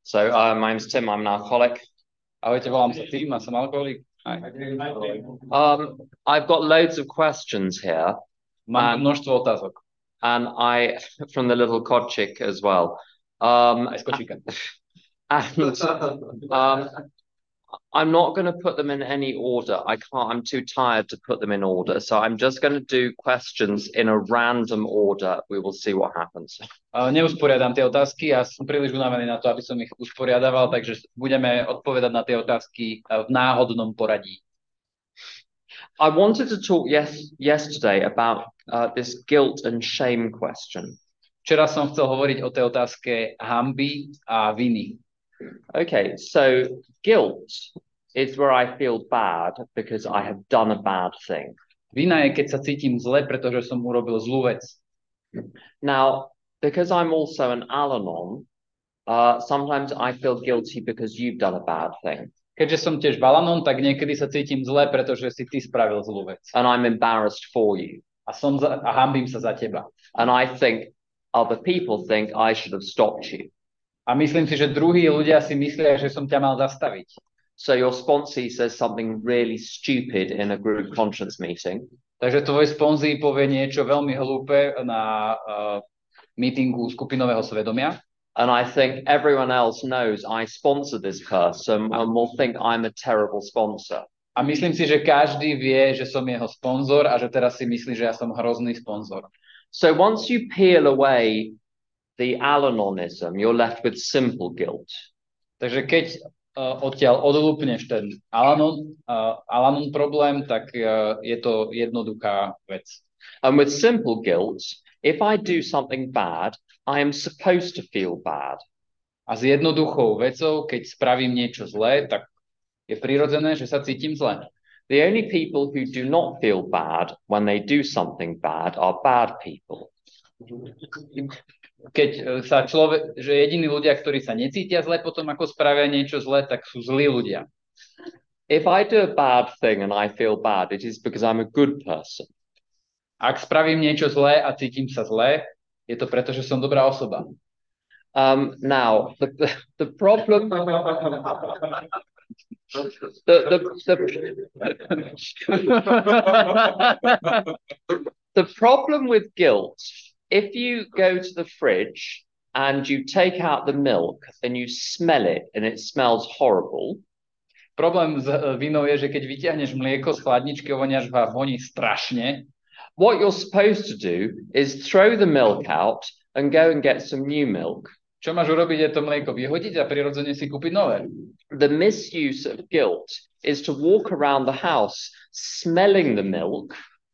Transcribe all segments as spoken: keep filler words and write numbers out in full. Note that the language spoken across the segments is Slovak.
So, uh, my name's Tim, I'm an alcoholic. Ahojte, volám sa Tim a som alkoholik. Um, I've got loads of questions here. Mám um, množstvo otázok. And I, from the little kočik as well. Um, Aj z kočíka. And um, I'm not going to put them in any order. I can't, I'm too tired to put them in order. So I'm just going to do questions in a random order. We will see what happens. Uh, neusporiadam tie otázky a som príliš unavený na to, aby som ich usporiadaval, takže budeme odpovedať na tie otázky v náhodnom poradí. I wanted to talk yes, yesterday about uh, this guilt and shame question. Včera som chcel hovoriť o tej otázke hanby a viny. Okay, so guilt is where I feel bad because I have done a bad thing. Vina je, keď sa cítim zle, pretože som urobil zlú vec. Now, because I'm also an Al-Anon, uh, sometimes I feel guilty because you've done a bad thing. Keďže som tiež Al-Anon, tak niekedy sa cítim zle, pretože si ty spravil zlú vec. And I'm embarrassed for you. A som za, a hanbím sa za teba. And I think other people think I should have stopped you. A myslím si, že druhí ľudia si myslia, že som ťa mal zastaviť. So your sponsee says something really stupid in a group conscience meeting. Takže tvoj sponzí povie niečo veľmi hlúpe na uh, meetingu skupinového svedomia. And I think everyone else knows I sponsor this person and will think I'm a terrible sponsor. A myslím si, že každý vie, že som jeho sponzor a že teraz si myslí, že ja som hrozný sponzor. So once you peel away the Al-Anonism, you're left with simple guilt. Takže keď uh, odtiaľ odlúpneš ten Al-Anon, uh, Al-Anon problém, tak uh, je to jednoduchá vec. And with simple guilt, if I do something bad, I am supposed to feel bad. A s jednoduchou vecou, keď spravím niečo zlé, tak je prirodzené, že sa cítim zle. The only people who do not feel bad when they do something bad are bad people. Keď sa človek, že jediní ľudia, ktorí sa necítia zle potom, ako spravia niečo zle, tak sú zlí ľudia. If I do a bad thing and I feel bad, it is because I'm a good person. Ak spravím niečo zlé a cítim sa zle, je to preto, že som dobrá osoba. Um, now, the, the, the problem... The, the, the, the problem with guilt, if you go to the fridge and you take out the milk and you smell it and it smells horrible. Problém s vinou je, že keď vyťahneš mlieko z chladničky, voňaš a voní strašne. What you're supposed to do is throw the milk out and go and get some new milk. Čo máš urobiť, je to mlieko vyhodiť a prirodzene si kúpiť nové. The misuse of guilt is to walk around the house smelling the milk.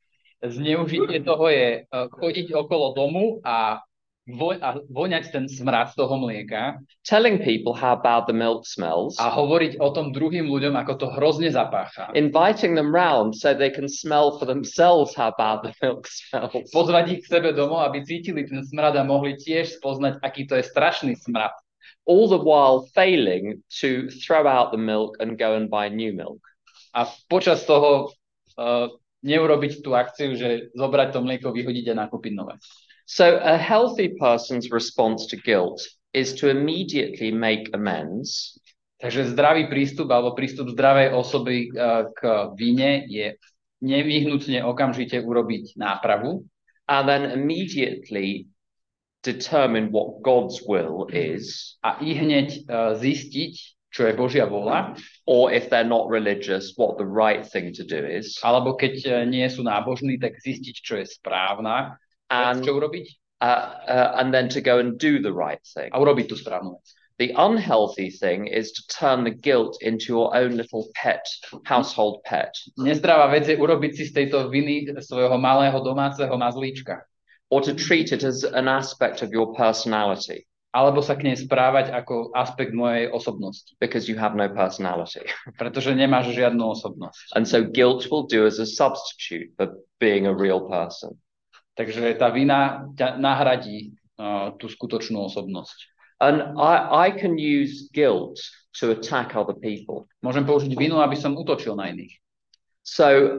Zneužitie toho je uh, chodiť okolo domu a, vo- a voňať ten smrad z toho mlieka. Telling people how bad the milk smells. A hovoriť o tom druhým ľuďom, ako to hrozne zapácha. Inviting them round so they can smell for themselves how bad the milk smells. Pozvať ich k sebe domov, aby cítili ten smrad a mohli tiež spoznať, aký to je strašný smrad. All the while failing to throw out the milk and go and buy new milk. A počas toho uh, neurobiť tú akciu, že zobrať to mlieko, vyhodiť a nakúpiť nové. So a healthy person's response to guilt is to immediately make amends. Takže zdravý prístup alebo prístup zdravej osoby uh, k vine je nevyhnutne okamžite urobiť nápravu. And then immediately determine what God's will is. A i hneď uh, zistiť, čo je Božia vôľa. Or if they're not religious, what the right thing to do is. Alebo keď uh, nie sú nábožní, tak zistiť, čo je správna. And, čo urobiť? Uh, uh, and then to go and do the right thing. A urobiť tú správnu vec. The unhealthy thing is to turn the guilt into your own little pet, household pet. Nezdravá vec je urobiť si z tejto viny svojho malého domáceho mazlíčka. Or to treat it as an aspect of your personality. Alebo sa k nej správať ako aspekt mojej osobnosti. Because you have no personality. Pretože nemáš žiadnu osobnosť. And so guilt will do as a substitute for being a real person. Takže tá vina ťa nahradí uh, tú skutočnú osobnosť. And I, I can use guilt to attack other people. Môžem použiť vinu, aby som útočil na iných. So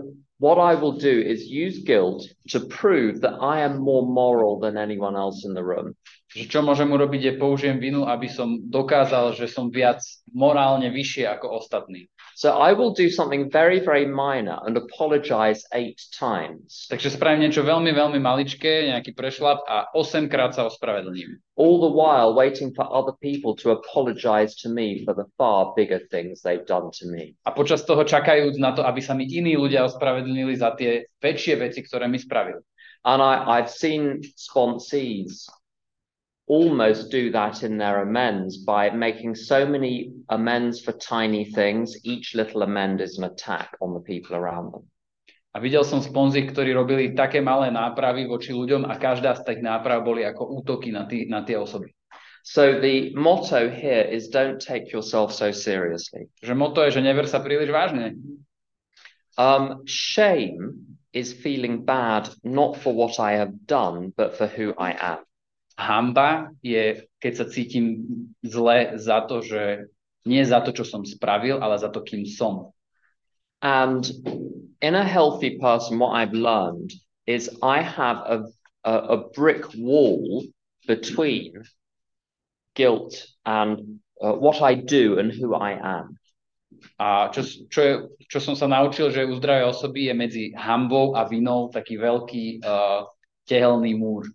what I will do is use guilt to prove that I am more moral than anyone else in the room. Že čo môžem urobiť, je použijem vinu, aby som dokázal, že som viac morálne vyššie ako ostatní. So I will do something very, very minor and apologize eight times. Takže spravím niečo veľmi, veľmi maličké, nejaký prešlap a osemkrát sa ospravedlním. All the while waiting for other people to apologize to me for the far bigger things they've done to me. A počas toho čakajúc na to, aby sa mi iní ľudia ospravedlnili za tie väčšie veci, ktoré mi spravili. And I, I've seen sponsees almost do that in their amends by making so many amends for tiny things. Each little amend is an attack on the people around them. A videl som sponzy, ktorí robili také malé nápravy voči ľuďom a každá z tých náprav boli ako útoky na, tí, na tie osoby. So the motto here is don't take yourself so seriously. Že motto je, že never sa príliš vážne. Um, shame is feeling bad not for what I have done, but for who I am. Hanba je, keď sa cítim zle za to, že nie za to, čo som spravil, ale za to, kým som. And in a healthy person, what I've learned is I have a, a, a brick wall between guilt and uh, what I do and who I am. A čo, čo, je, čo som sa naučil, že u zdravej osoby je medzi hanbou a vinou taký veľký uh, tehelný múr.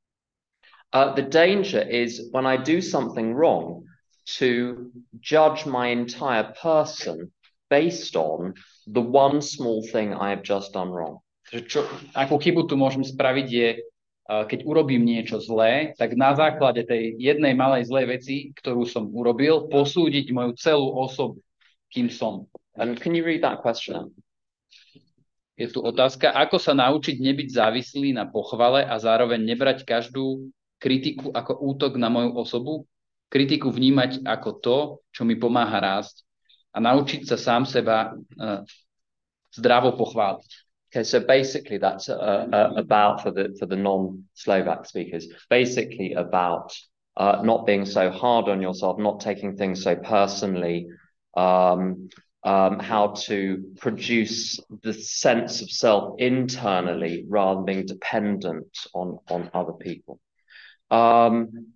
Uh, the danger is when I do something wrong to judge my entire person based on the one small thing I have just done wrong. Čo, akú chybu tu môžem spraviť je, uh, keď urobím niečo zlé, tak na základe tej jednej malej zlej veci, ktorú som urobil, posúdiť moju celú osobu, kým som. And can you read that question? Je tu otázka, ako sa naučiť nebyť závislý na pochvale a zároveň nebrať každú kritiku ako útok na moju osobu, kritiku vnímať ako to, čo mi pomáha rásť a naučiť sa sám seba uh, zdravo pochváliť. Okay, so basically that's uh, uh, about, for the, for the non-Slovak speakers, basically about uh, not being so hard on yourself, not taking things so personally, um, um, how to produce the sense of self internally rather than being dependent on, on other people. Um,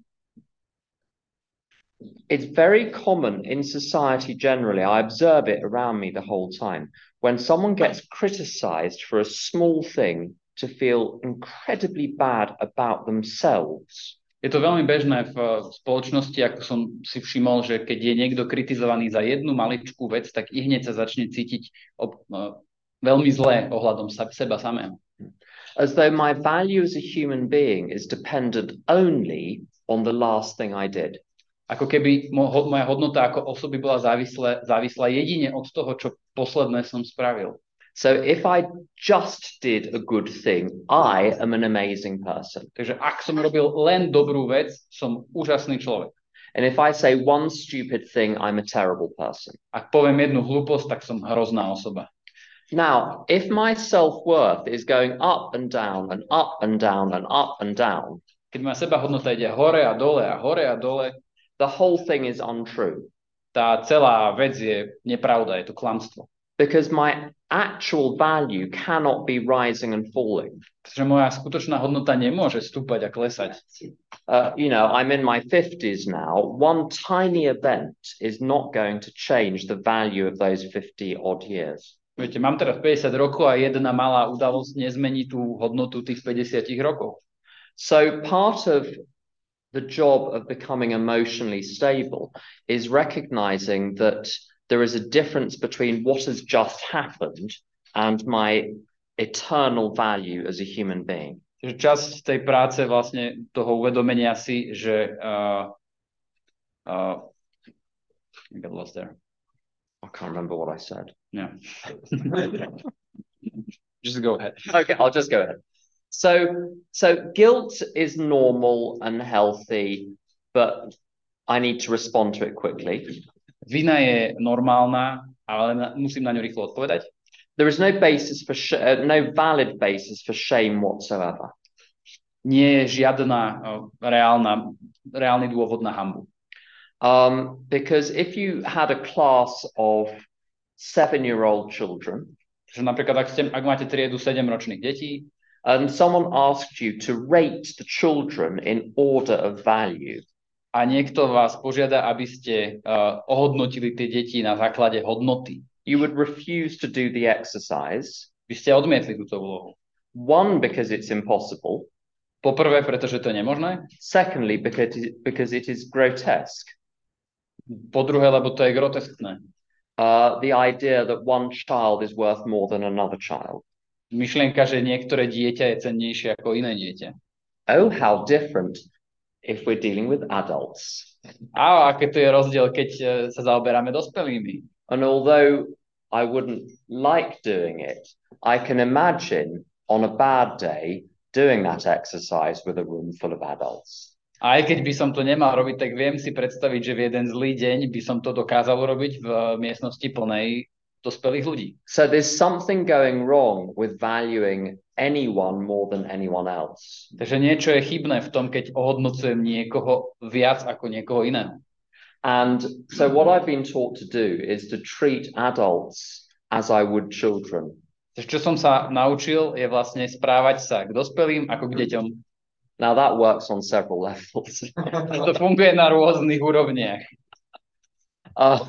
it's very common in society generally, I observe it around me the whole time, when someone gets criticized for a small thing to feel incredibly bad about themselves. Je to veľmi bežné v spoločnosti, ako som si všimol, že keď je niekto kritizovaný za jednu maličkú vec, tak i hneď sa začne cítiť ob, uh, veľmi zlé ohľadom sa, seba samého. As though my value as a human being is dependent only on the last thing I did. Ako keby mo- moja hodnota ako osoby bola závislá, závislá jedine od toho, čo posledné som spravil. So if I just did a good thing, I am an amazing person. Takže ak som robil len dobrú vec, som úžasný človek. And if I say one stupid thing, I'm a terrible person. Ak poviem jednu hlúposť, tak som hrozná osoba. Now, if my self-worth is going up and down and up and down and up and down, keď moja sebahodnota ide hore a dole a hore a dole, the whole thing is untrue. Tá celá vec je nepravda, je to klamstvo. Because my actual value cannot be rising and falling. Pretože moja skutočná hodnota nemôže stúpať a klesať. Uh, you know, I'm in my fifties now. One tiny event is not going to change the value of those fifty odd years. Viete, mám teraz päťdesiat rokov a jedna malá udalosť nezmení tú hodnotu tých päťdesiat rokov. So part of the job of becoming emotionally stable is recognizing that there is a difference between what has just happened and my eternal value as a human being. Časť tej práce vlastne toho uvedomenia si, že uh, uh, I got lost there. I can't remember what I said. Yeah. Just go ahead. Okay, I'll just go ahead. So, so guilt is normal and healthy, but I need to respond to it quickly. Vina je normálna, ale na, musím na ňu rýchlo odpovedať. There is no basis for sh- uh, no valid basis for shame whatsoever. Nie je žiadna uh, reálna, reálny dôvod na hanbu. Um, because if you had a class of seven-year-old children, Že napríklad, ak, ste, ak máte triedu sedemročných detí and someone asked you to rate the children in order of value, a niekto vás požiada, aby ste uh, ohodnotili tie deti na základe hodnoty, you would refuse to do the exercise. Vy ste odmietli túto úlohu. One, because it's impossible. Poprvé, pretože to je nemožné. Secondly, because it, because it is grotesque. Po druhé, lebo to je groteskné. Uh, the idea that one child is worth more than another child. Myšlienka, že niektoré dieťa je cennejšie ako iné dieťa. Oh, how different if we're dealing with adults. A aké to je rozdiel, keď uh, sa zaoberáme dospelými. And although I wouldn't like doing it, I can imagine on a bad day doing that exercise with a room full of adults. A aj keď by som to nemal robiť, tak viem si predstaviť, že v jeden zlý deň by som to dokázal robiť v miestnosti plnej dospelých ľudí. So there's something going wrong with valuing anyone more than anyone else. Takže niečo je chybné v tom, keď ohodnocujem niekoho viac ako niekoho iného. And so what I've been taught to do is to treat adults as I would children. Takže čo som sa naučil, je vlastne správať sa k dospelým ako k deťom. Now that works on several levels. To funguje na rôznych úrovniach. Uh,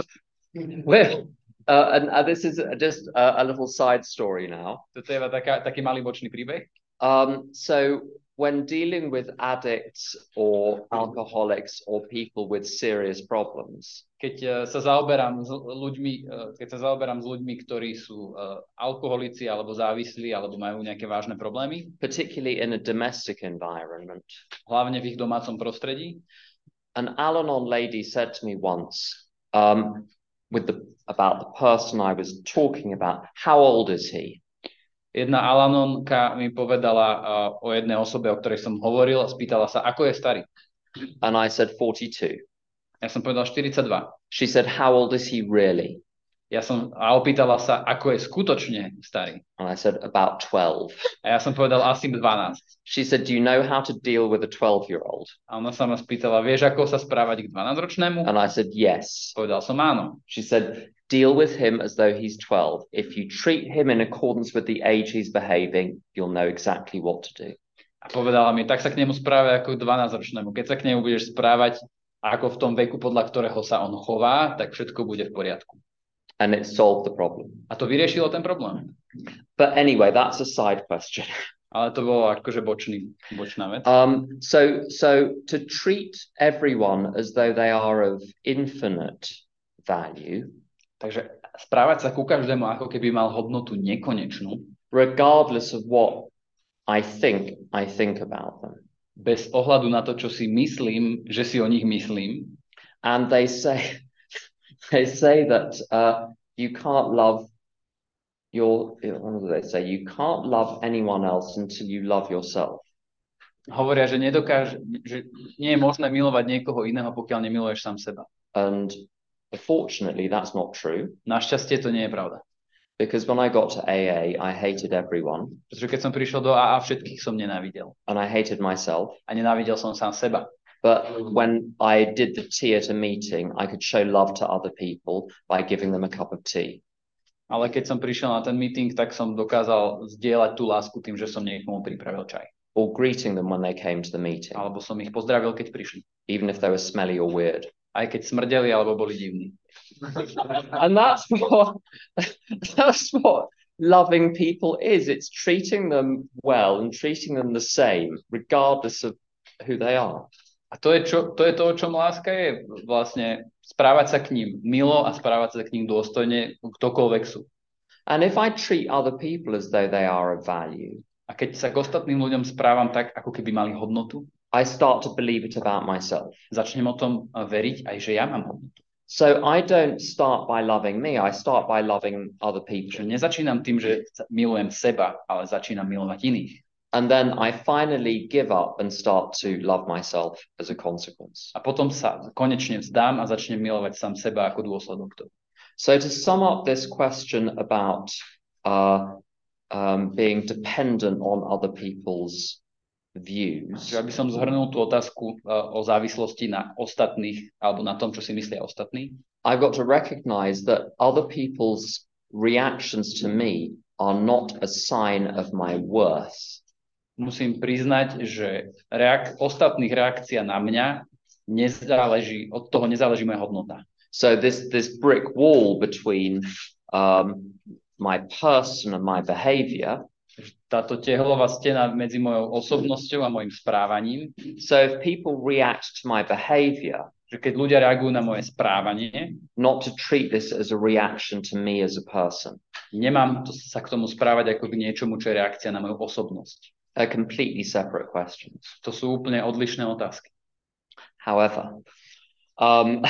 well, uh, and uh, this is just a, a little side story now. Toto je taká, taký malý bočný príbeh. Um, so when dealing with addicts or alcoholics or people with serious problems, keď uh, sa zaoberám s ľuďmi, uh, keď sa zaoberám s ľuďmi, ktorí sú uh, alkoholici alebo závislí alebo majú nejaké vážne problémy, particularly in a domestic environment, hlavne v ich domácom prostredí, an Al-Anon lady said to me once, um, with the about the person I was talking about, how old is he? Jedna Al-Anonka mi povedala uh, o jednej osobe, o ktorej som hovoril, a spýtala sa, ako je starý. And I said forty-two. Ja som povedal štyridsaťdva. She said, how old is he really? Ja som, a opýtala sa, ako je skutočne starý. And I said, about twelve. A ja som povedal asi dvanásť. She said, do you know how to deal with a twelve-year-old? A ona sa ma spýtala, vieš, ako sa správať k dvanásťročnému? And I said, yes. Povedal som áno. She said, deal with him as though he's twelve. If you treat him in accordance with the age he's behaving, you'll know exactly what to do. A povedala mi, tak sa k nemu správaj ako k dvanásťročnému. Keď sa k nemu budeš správať ako v tom veku, podľa ktorého sa on chová, tak všetko bude v poriadku. And it solved the problem. A to vyriešilo ten problém. But anyway, that's a side question. Ale to bolo akože bočný, bočná vec. Um, so, so to treat everyone as though they are of infinite value, takže správať sa ku každému, ako keby mal hodnotu nekonečnú, regardless of what I think I think about them. Bez ohľadu na to, čo si myslím, že si o nich myslím. And they say, they say that uh, you can't love your, what do they say? You can't love anyone else until you love yourself. Hovoria, že nedokáže, že nie je možné milovať niekoho iného, pokiaľ nemiluješ sám seba. And unfortunately, that's not true. Našťastie to nie je pravda. Because when I got to A A, I hated everyone. Pretože keď som prišiel do á á, všetkých som nenávidel. And I hated myself. A nenávidel som sám seba. But when I did the tea at a meeting, I could show love to other people by giving them a cup of tea. Ale keď som prišiel na ten meeting, tak som dokázal zdieľať tú lásku tým, že som niekomu pripravil čaj. Or greeting them when they came to the meeting. Alebo som ich pozdravil, keď prišli. Even if they were smelly or weird. Aj keď smrdeli, alebo boli divní. And that's what that's what loving people is. It's treating them well and treating them the same, regardless of who they are. A to je, čo, to je to, o čom láska je. Vlastne správať sa k ním milo a správať sa k ním dôstojne, ktokoľvek sú. And if I treat other people as though they are of value, a keď sa k ostatným ľuďom správam tak, ako keby mali hodnotu, I start to believe it about myself. Začnem o tom veriť aj, že ja mám hodnotu. So I don't start by loving me, I start by loving other people. Že nezačínam tým, že milujem seba, ale začínam milovať iných. And then I finally give up and start to love myself as a consequence. A potom sa konečne vzdám a začnem milovať sám seba ako dôsledok toho. So to sum up this question about uh, um, being dependent on other people's views. Že aby som zhrnul tú otázku uh, o závislosti na ostatných alebo na tom, čo si myslia ostatní. I've got to recognize that other people's reactions to me are not a sign of my worth. Musím priznať, že reak- ostatných reakcia na mňa nezáleží, od toho nezáleží moja hodnota. So this, this brick wall between um, my person and my behavior, táto tehlová stena medzi mojou osobnosťou a mojim správaním. So if people react to my behavior, že keď ľudia reagujú na moje správanie, not to treat this as a reaction to me as a person. Nemám to, sa k tomu správať ako k niečomu, čo je reakcia na moju osobnosť. A completely separate questions. To sú úplne odlišné otázky. However, um,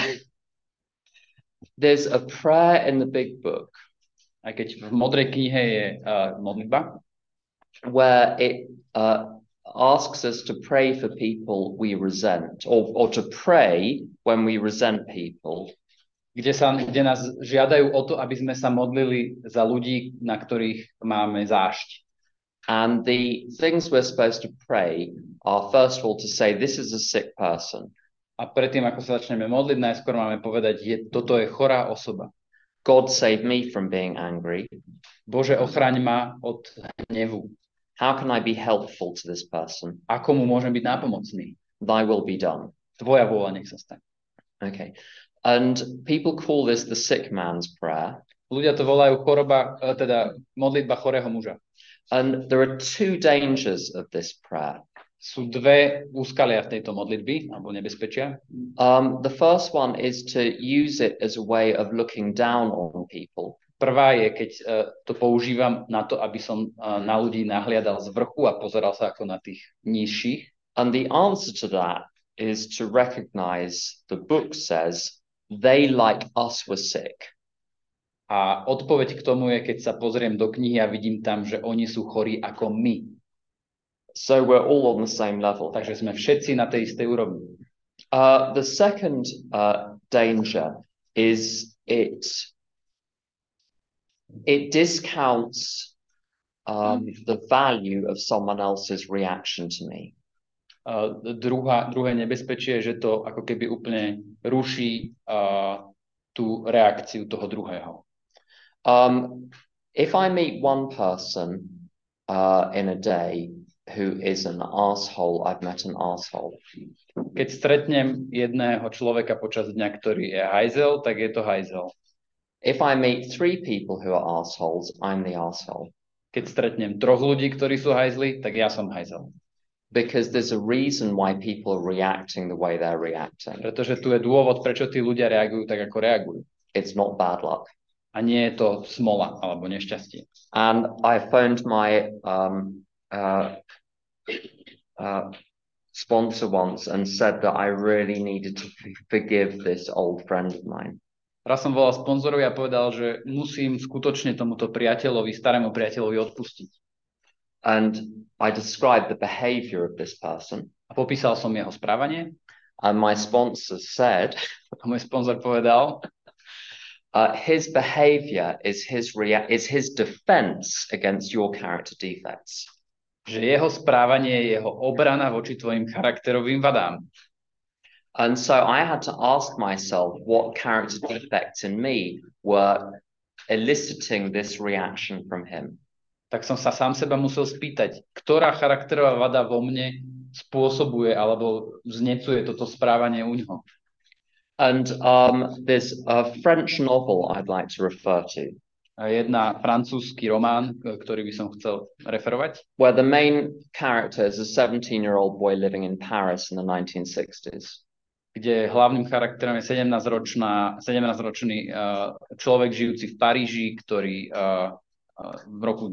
there's a prayer in the big book. Aj keď v modrej knihe je uh, modlitba, where it uh, asks us to pray for people we resent, or, or to pray when we resent people. Kde, sa, kde nás žiadajú o to, aby sme sa modlili za ľudí, na ktorých máme zášť. And the things we're supposed to pray are, first of all, to say, this is a sick person. A predtým, ako sa začneme modliť, najskôr máme povedať, je, toto je chorá osoba. God save me from being angry. Bože, ochraň ma od hnevu. How can I be helpful to this person? Ako mu môžem byť nápomocný? Thy will be done. Tvoja vôľa nech sa stane. Okay. And people call this the sick man's prayer. Ľudia to volajú choroba, teda modlitba chorého muža. And there are two dangers of this prayer. Sú dve úskalia v tejto modlitby, alebo nebezpečia. Um, the first one is to use it as a way of looking down on people. Prvá je, keď uh, to používam na to, aby som uh, na ľudí nahliadal z vrchu a pozeral sa ako na tých nižších. And the answer to that is to recognize, the book says, they like us were sick. A odpoveď k tomu je, keď sa pozriem do knihy a vidím tam, že oni sú chorí ako my. So we're all on the same level. Takže sme všetci na tej istej úrovni. Uh, the second uh, danger is it it discounts um, the value of someone else's reaction to me. Uh, druhá, druhé nebezpečie je, že to ako keby úplne ruší uh, tú reakciu toho druhého. Um, if I meet one person uh, in a day who is an asshole, I've met an asshole. Keď stretnem jedného človeka počas dňa, ktorý je hajzel, tak je to hajzel. If I meet three people who are assholes, I'm the asshole. Keď stretnem troch ľudí, ktorí sú hajzli, tak ja som hajzel. Because there's a reason why people are reacting the way they're reacting. Pretože tu je dôvod, prečo tí ľudia reagujú tak, ako reagujú. It's not bad luck. A nie je to smola alebo nešťastie. And I phoned my um, uh, uh, sponsor once and said that I really needed to forgive this old friend of mine. Raz som volal sponzorovi a povedal, že musím skutočne tomuto priateľovi, starému priateľovi odpustiť. And I described the behavior of this person. A popísal som jeho správanie. And my sponsor said, a môj sponzor povedal, uh, his behavior is his rea- is his defense against your character defects. Že jeho správanie je jeho obrana voči tvojim charakterovým vadám. And so I had to ask myself what character defects in me were eliciting this reaction from him. Tak som sa sám seba musel spýtať, ktorá charakterová vada vo mne spôsobuje alebo vznecuje toto správanie u ňoho. And um, there's a French novel I'd like to refer to. Jedna francúzsky román, ktorý by som chcel referovať. Where the main character is a seventeen-year-old boy living in Paris in the nineteen sixties. Kde hlavným charakterom je sedemnásťročná, sedemnásťročný uh, človek žijúci v Paríži, ktorý uh, uh, v roku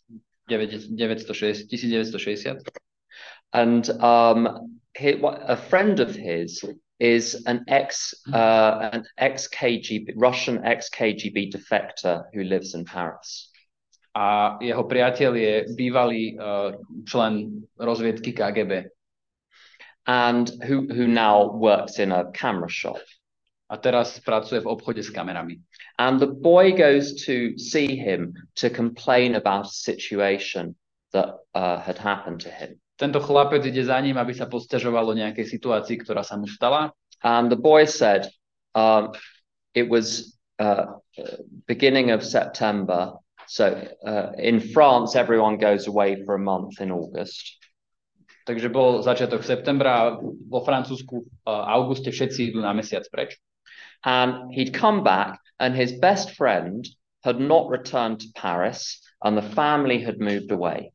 devätnásťstošesťdesiat. And um, he, a friend of his is an ex uh, an ex K G B Russian ex K G B defector who lives in Paris. A jeho priateľ je bývalý uh, člen rozviedky K G B. And who who now works in a camera shop. A teraz pracuje v obchode s kamerami. And the boy goes to see him to complain about a situation that uh, had happened to him. Tento chlapec ide za ním, aby sa posťažovalo nejakej situácii, ktorá sa mu stala. And the boy said, um, it was uh, beginning of September. So uh, in France, everyone goes away for a month in August. Takže bol začiatok septembra a vo Francúzsku v auguste všetci idú na mesiac preč. And he'd come back and his best friend had not returned to Paris and the family had moved away.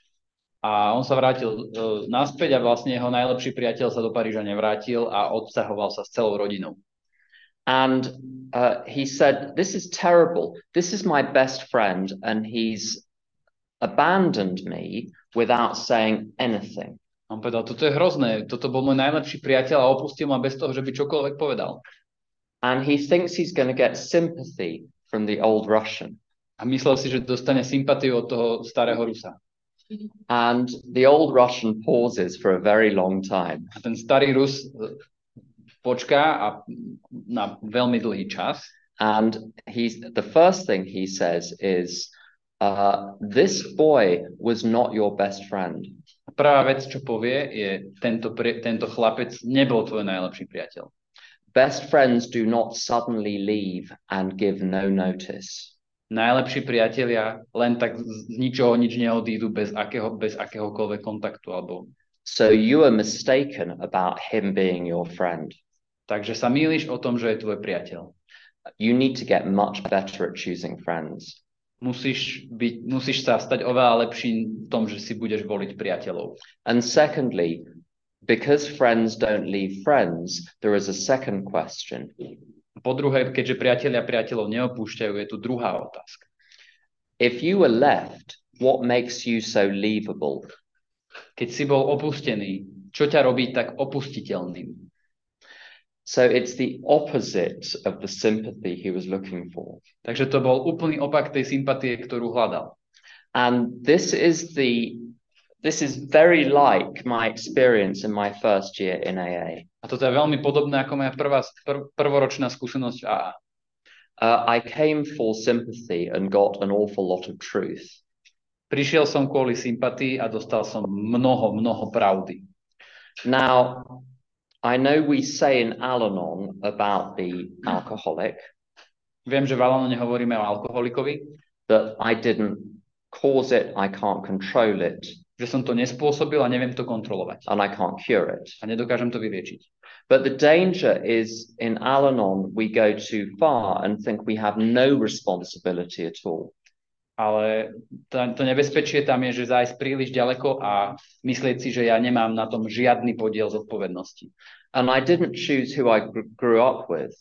A on sa vrátil uh, naspäť a vlastne jeho najlepší priateľ sa do Paríža nevrátil a odsťahoval sa s celou rodinou. And uh, he said, this is terrible. This is my best friend and he's abandoned me without saying anything. On povedal, toto je hrozné, toto bol môj najlepší priateľ a opustil ma bez toho, že by čokoľvek povedal. And he thinks he's going to get sympathy from the old Russian. A myslel si, že dostane sympatiu od toho starého Rusa. And the old Russian pauses for a very long time. A ten starý Rus počká a na veľmi dlhý čas. And he's the first thing he says is, uh, this boy was not your best friend. Prvá vec, čo povie, je tento, tento chlapec nebol tvoj najlepší priateľ. Best friends do not suddenly leave and give no notice. Najlepší priatelia len tak z ničoho nič neodídu bez, akého, bez akéhokoľvek kontaktu. Alebo... So you are mistaken about him being your friend. Takže sa mýliš o tom, že je tvoj priateľ. You need to get much better at choosing friends. Musíš, byť, musíš sa stať oveľa lepší v tom, že si budeš voliť priateľov. And secondly, because friends don't leave friends, there is a second question. Po druhé, keďže priatelia priateľov neopúšťajú, je tu druhá otázka. If you were left, what makes you so leavable? Keď si bol opustený, čo ťa robí tak opustiteľným? So it's the opposite of the sympathy he was looking for. Takže to bol úplný opak tej sympatie, ktorú hľadal. And this is the this is very like my experience in my first year in A A. A toto je veľmi podobné ako moja prvá, prv, prvoročná skúsenosť v á á. Uh, I came for sympathy and got an awful lot of truth. Prišiel som kvôli sympatii a dostal som mnoho, mnoho pravdy. Now, I know we say in Al-Anon about the alcoholic. Viem, že v Al-Anone hovoríme o alkoholikovi. That I didn't cause it, I can't control it. Že som to nespôsobil a neviem to kontrolovať. And I can't cure it. A nedokážem to vyliečiť. But the danger is in Al-Anon we go too far and think we have no responsibility at all. Ale to, to nebezpečie tam je, že zájsť príliš ďaleko a myslieť si, že ja nemám na tom žiadny podiel zodpovednosti. And I didn't choose who I grew up with.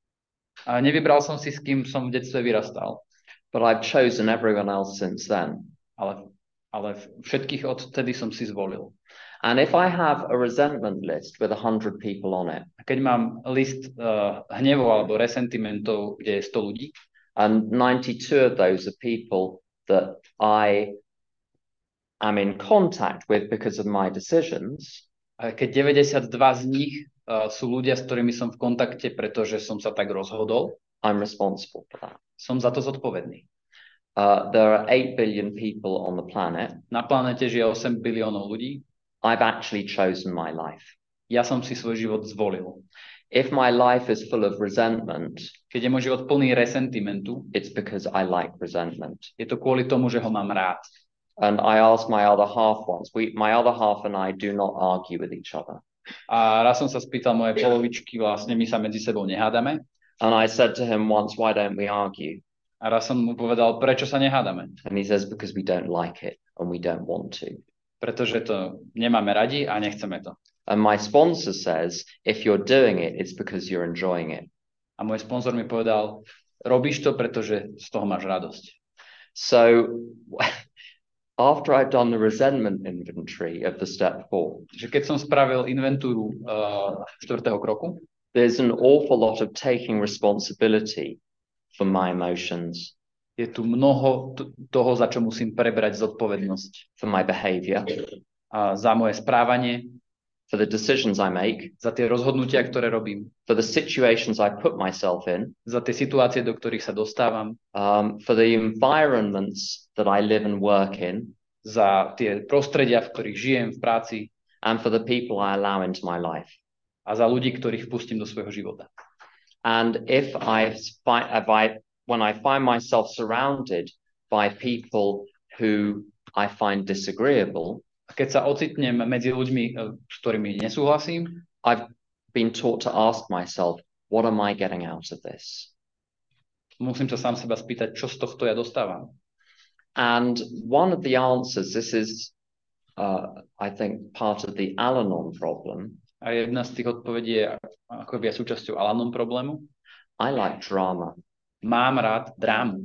A nevybral som si, s kým som v detstve vyrastal. But I've chosen everyone else since then. Ale, ale všetkých odtedy som si zvolil. And if I have a resentment list with a hundred people on it. A keď mám list uh, hnevov alebo resentimentov, kde je sto ľudí, and ninety-two of those are people that I am in contact with because of my decisions. A keď deväťdesiatdva z nich uh, sú ľudia, s ktorými som v kontakte, pretože som sa tak rozhodol, I'm responsible for that. Som za to zodpovedný. Uh, there are eight billion people on the planet. Na planete žije osem biliónov ľudí. I've actually chosen my life. Ja som si svoj život zvolil. If my life is full of resentment, keď je môj život plný resentimentu, it's because I like resentment. Je to kvôli tomu, že ho mám rád. And I asked my other half once. We, my other half and I do not argue with each other. A raz som sa spýtal moje polovičky, vlastne my sa medzi sebou nehádame. And I said to him once, why don't we argue? A raz som mu povedal, prečo sa nehádame? And he says, because we don't like it and we don't want to. Pretože to nemáme radi a nechceme to. And my sponsor says, if you're doing it, it's because you're enjoying it. A môj sponzor mi povedal, robíš to, pretože z toho máš radosť. So after I've done the resentment inventory of the step four, že keď som spravil inventúru uh, štvrtého kroku, there's an awful lot of taking responsibility for my emotions. Je tu mnoho t- toho, za čo musím prebrať zodpovednosť. For my behavior. A za moje správanie. For the decisions I make. Za tie rozhodnutia, ktoré robím. For the situations I put myself in. Za tie situácie, do ktorých sa dostávam. Um, for the environments that I live and work in. Za tie prostredia, v ktorých žijem, v práci. And for the people I allow into my life. A za ľudí, ktorých pustím do svojho života. And if I find, if I, when I find myself surrounded by people who I find disagreeable, keď sa ocitnem medzi ľuďmi, s ktorými nesúhlasím, I've been taught to ask myself, what am I getting out of this? Musím sa sám seba spýtať, čo z tohto ja dostávam. And one of the answers, this is, uh, I think, part of the Al-Anon problem. A jedna z tých odpovedí je ako by súčasťou Al-Anon problému. I like drama. Mám rád drámu.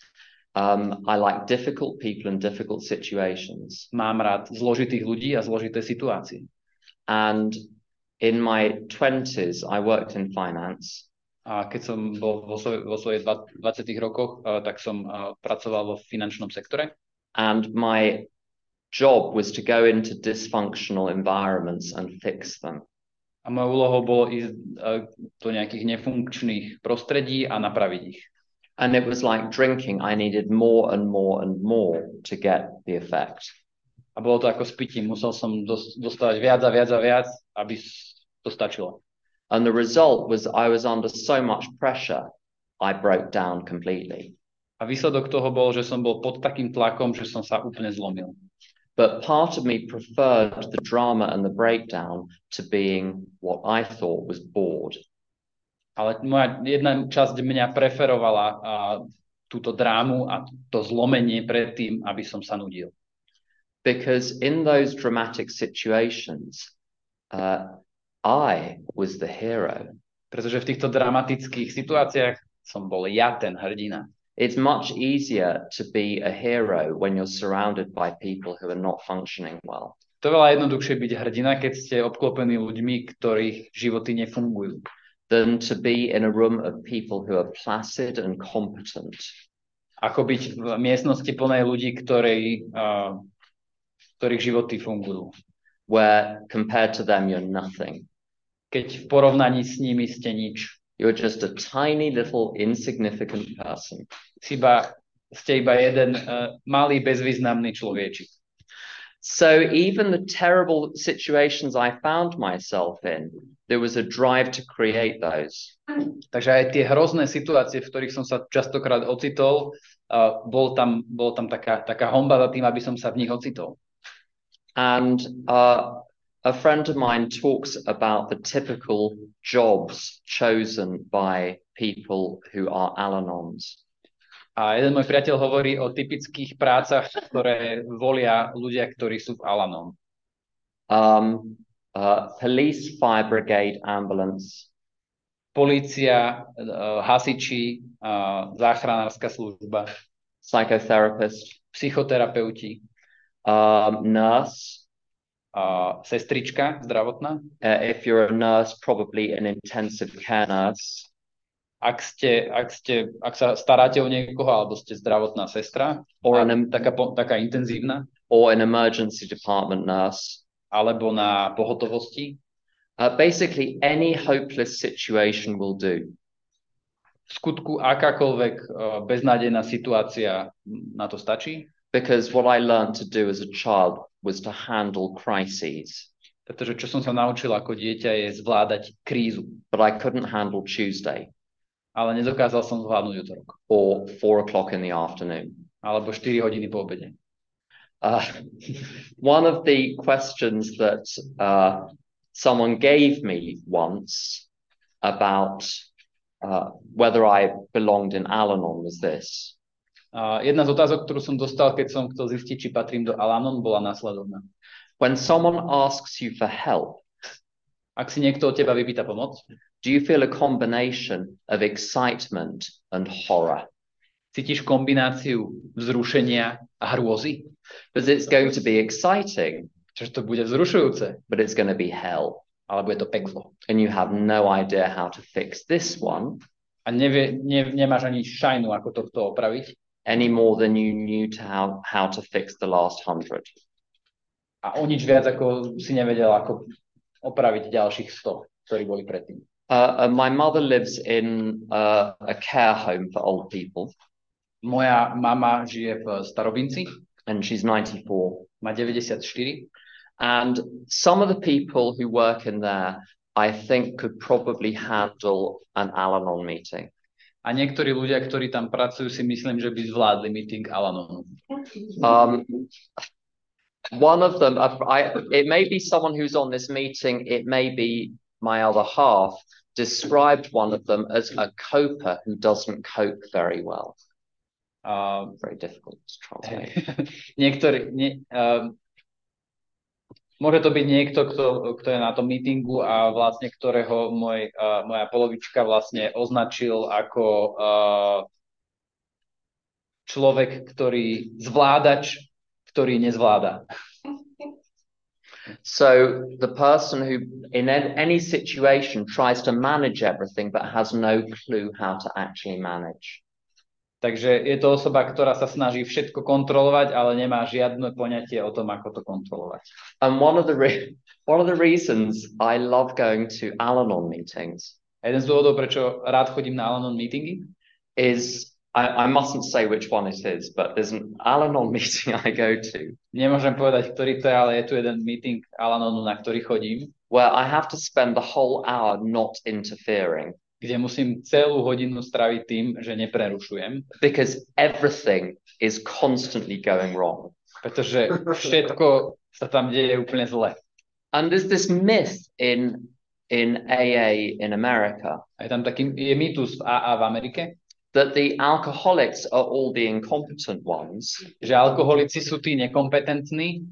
Um, I like difficult people in difficult situations. Mám rád zložitých ľudí a zložité situácie. And in my twenties, I worked in finance. A keď som bol vo, svoj, vo svojich dvadsiatych rokoch, uh, tak som uh, pracoval vo finančnom sektore. And my job was to go into dysfunctional environments and fix them. A mojou úlohou bolo ísť uh, do nejakých nefunkčných prostredí a napraviť ich. And it was like drinking. I needed more and more and more to get the effect. A bolo to ako s pitím. Musel som dostávať viac a viac a viac, aby to stačilo. And the result was I was under so much pressure, I broke down completely. A výsledok toho bol, že som bol pod takým tlakom, že som sa úplne zlomil. But part of me preferred the drama and the breakdown to being what I thought was bored. Ale moja jedna časť mňa preferovala uh, túto drámu a to zlomenie pred tým, aby som sa nudil. Because in those dramatic situations, uh, I was the hero. Pretože v týchto dramatických situáciách som bol ja ten hrdina. It's much easier to be a hero when you're surrounded by people who are not functioning well. To je veľa jednoduchšie byť hrdina, keď ste obklopení ľuďmi, ktorých životy nefungujú. Than to be in a room of people who are placid and competent. Ako byť v miestnosti plnej ľudí, ktorí, uh, ktorých životy fungujú. Where compared to them you're nothing. Keď v porovnaní s nimi ste nič. You're just a tiny little insignificant person. Si iba, ste iba jeden uh, malý bezvýznamný človečik. So even the terrible situations I found myself in, there was a drive to create those. Takže aj tie hrozné situácie, v ktorých som sa častokrát ocitol, uh, bol tam, bol tam taká, taká honba za tým, aby som sa v nich ocitol. And uh, a friend of mine talks about the typical jobs chosen by people who are Al-Anons. A jeden môj priateľ hovorí o typických prácach, ktoré volia ľudia, ktorí sú v Al-Anon. Um, uh, police, fire brigade, ambulance. Polícia, uh, hasiči, uh, záchranárska služba. Psychotherapist. Psychoterapeuti. Um, nurse. Uh, sestrička zdravotná. Uh, if you're a nurse, probably an intensive care nurse. Ak ste, ak ste, ak sa staráte o niekoho, alebo ste zdravotná sestra, or an, taká, taká intenzívna, or an emergency department nurse, alebo na pohotovosti. Uh, basically, any hopeless situation will do. V skutku akákoľvek uh, beznádejná situácia na to stačí. Because what I learned to do as a child was to handle crises. Pretože čo som sa naučil ako dieťa je zvládať krízu. But I couldn't handle Tuesday. Ale nedokázal som zvládnuť utorok. Or four o'clock in the afternoon. Alebo štyri hodiny po obede. Uh, one of the questions that uh, someone gave me once about uh, whether I belonged in Al-Anon was this. Uh, jedna z otázok, ktorú som dostal, keď som chcel zistiť, či patrím do Al-Anon, bola následovná. When someone asks you for help, ak si niekto od teba vypýta pomoc, do you feel a combination of excitement and horror? Cítiš kombináciu vzrušenia a hrôzy? Because it's going to be exciting. Čiže to bude vzrušujúce. But it's going to be hell. Alebo je to peklo. And you have no idea how to fix this one. A nevie, ne, nemáš ani šajnu, ako tohto opraviť. Any more than you knew to how, how to fix the last hundred. A o nič viac, ako si nevedel, ako opraviť ďalších sto, ktorí boli predtým. Uh, uh, my mother lives in uh, a care home for old people. Moja mama žije v Starobinci. And she's ninety-four. Má deväťdesiatštyri. And some of the people who work in there I think could probably handle an Al-Anon meeting. A niektorí ľudia, ktorí tam pracujú, si myslím, že by zvládli meeting Al-Anonu. Um, one of them, I, it may be someone who's on this meeting, it may be my other half, described one of them as a coper who doesn't cope very well. Uh, very difficult to translate. Niektorí, nie, uh, môže to byť niekto, kto, kto je na tom meetingu a vlastne ktorého môj, uh, moja polovička vlastne označil ako uh, človek, ktorý zvládač, ktorý nezvláda. So the person who in any situation tries to manage everything but has no clue how to actually manage. Takže je to osoba, ktorá sa snaží všetko kontrolovať, ale nemá žiadne poňatie o tom, ako to kontrolovať. And one of the re- one of the reasons I love going to Al-Anon meetings. A jeden z dôvodov, prečo rád chodím na Al-Anon meetingy, is I, I mustn't say which one it is, but there's an Al-Anon meeting I go to. Nemôžem povedať, ktorý to je, ale je tu jeden meeting Al-Anonu, na ktorý chodím. Where I have to spend the whole hour not interfering. Kde musím celú hodinu straviť tým, že neprerušujem. Because everything is constantly going wrong. Pretože všetko sa tam deje úplne zle. And there's this myth in in A A in America. Je tam taký je mýtus v á á v Amerike. That the alcoholics are all the incompetent ones. Že alkoholici sú tí nekompetentní.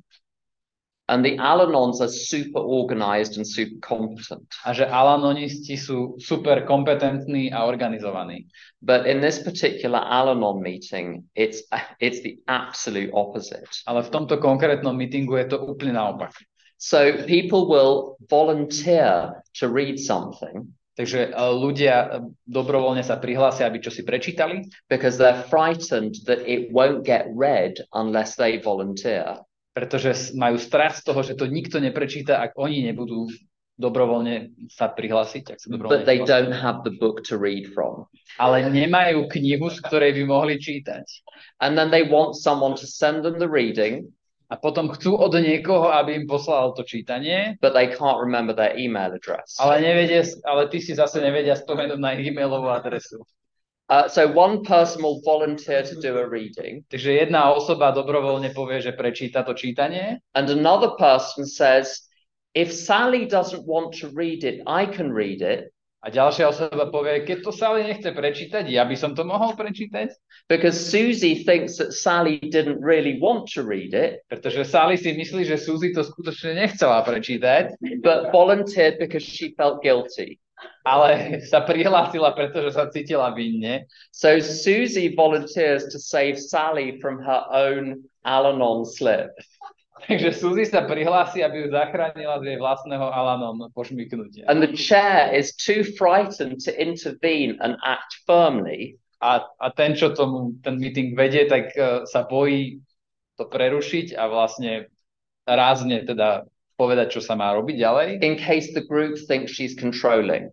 And the Al-Anons are super organized and super competent. A že Al-Anonisti sú super kompetentní a organizovaní. But in this particular Al-Anon meeting, it's it's the absolute opposite. Ale v tomto konkrétnom meetingu je to úplne naopak. So people will volunteer to read something. Takže ľudia dobrovoľne sa prihlásia, aby čo si prečítali. Because they're frightened that it won't get read unless they volunteer. Pretože majú strach z toho, že to nikto neprečíta, ak oni nebudú dobrovoľne sa prihlásiť. Ak sa dobrovoľne But they don't have the book to read from. Ale nemajú knihu, z ktorej by mohli čítať. And then they want someone to send them the reading. A potom chcú od niekoho, aby im poslal to čítanie. But they can't remember their email address. Ale, nevedia, ale ty si zase nevedia spomenúť na e-mailovú adresu. Uh, so one person will volunteer to do a reading. Takže jedna osoba dobrovoľne povie, že prečíta to čítanie. And another person says, if Sally doesn't want to read it, I can read it. A ďalšia osoba povie, keď to Sally nechce prečítať, ja by som to mohol prečítať. Because Susie thinks that Sally didn't really want to read it. Pretože Sally si myslí, že Suzy to skutočne nechcela prečítať. But volunteered because she felt guilty. Ale sa prihlásila, pretože sa cítila vinne. So Susie volunteers to save Sally from her own Al-Anon slip. Takže Suzy sa prihlási, aby ju zachránila z jej vlastného Al-Anon pošmyknutia. And the chair is too frightened to intervene and act firmly. A, a ten, čo tomu, ten meeting vedie, tak uh, sa bojí to prerušiť a vlastne rázne teda povedať, čo sa má robiť ďalej. In case the group thinks she's controlling.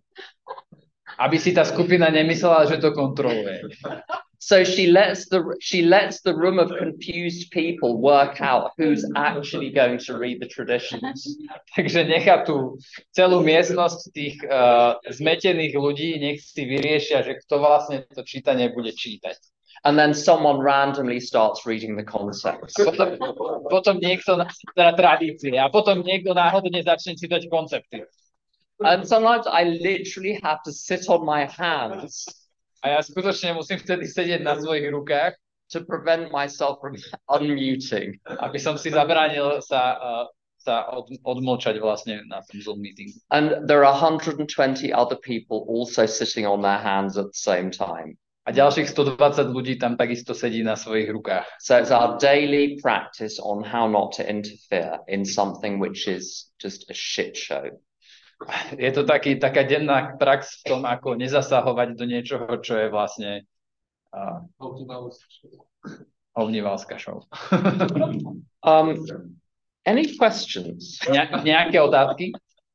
Aby si tá skupina nemyslela, že to kontroluje. So she lets the she lets the room of confused people work out who's actually going to read the traditions. Takže nechá tu celú miestnosť tých uh, zmetených ľudí, nech si vyriešia, že kto vlastne to čítanie bude čítať. And then someone randomly starts reading the concepts. Potom, potom niekto, teda tradície, a potom niekto náhodne začne čítať koncepty. And sometimes I literally have to sit on my hands. A ja skutočne musím vtedy sedieť na svojich rukách. To prevent myself from unmuting. Aby som si zabránil sa, uh, sa od, odmlčať vlastne na tom Zoom meeting. And there are one hundred twenty other people also sitting on their hands at the same time. A ďalších stodvadsať ľudí tam takisto sedí na svojich rukách. So it's our daily practice on how not to interfere in something which is just a shit show. Je to taký, taká denná prax v tom, ako nezasahovať do niečoho, čo je vlastne uh, ovnivalská show. um, any questions? Ne- nejaké otázky?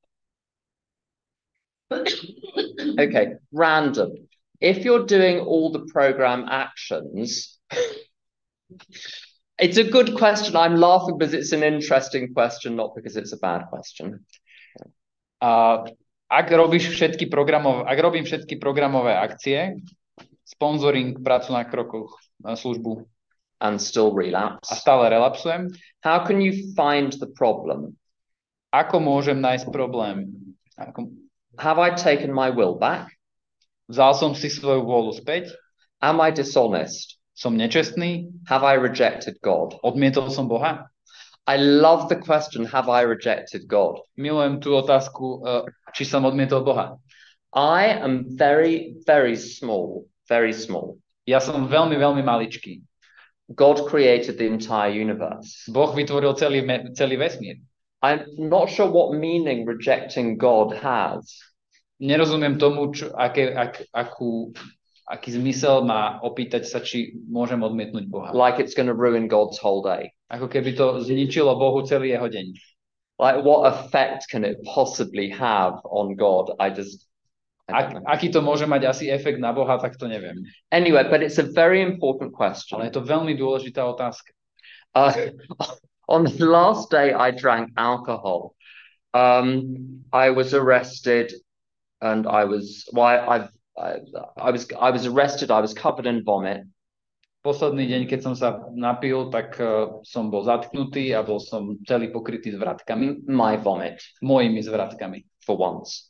Okay, random. If you're doing all the program actions, it's a good question. I'm laughing because it's an interesting question, not because it's a bad question. Uh, Ak robíš všetky programové, ak robím všetky programové akcie, sponsoring, prácu na krokoch, na službu and still a relapse, stále relapsujem, how can you find the problem? ako môžem nájsť problém? Ako... Have I taken my will back? Vzal som si svoju vôľu späť? Am I dishonest? Som nečestný? Have I rejected God? Odmietol som Boha? I love the question, have I rejected God? Milujem tú otázku, uh, či som odmietol Boha. I am very, very small, very small. Ja som veľmi, veľmi maličký. God created the entire universe. Boh vytvoril celý, celý vesmír. I'm not sure what meaning rejecting God has. Nerozumiem tomu, čo, aké, ak, akú, aký zmysel má opýtať sa, či môžem odmietnúť Boha. Like it's going to ruin God's whole day. Ako keby to zničilo Bohu celý jeho deň. Like what effect can it possibly have on God? I just... I Ak, aký to môže mať asi efekt na Boha, tak to neviem. Anyway, but it's a very important question. Ale je to veľmi dôležitá otázka. Uh, on the last day I drank alcohol, um, I was arrested and I was, well, I, I, I was, I was arrested, I was covered in vomit. Posledný deň, keď som sa napil, tak uh, som bol zatknutý a bol som celý pokrytý zvratkami. My vomit. Mojimi zvratkami. For once.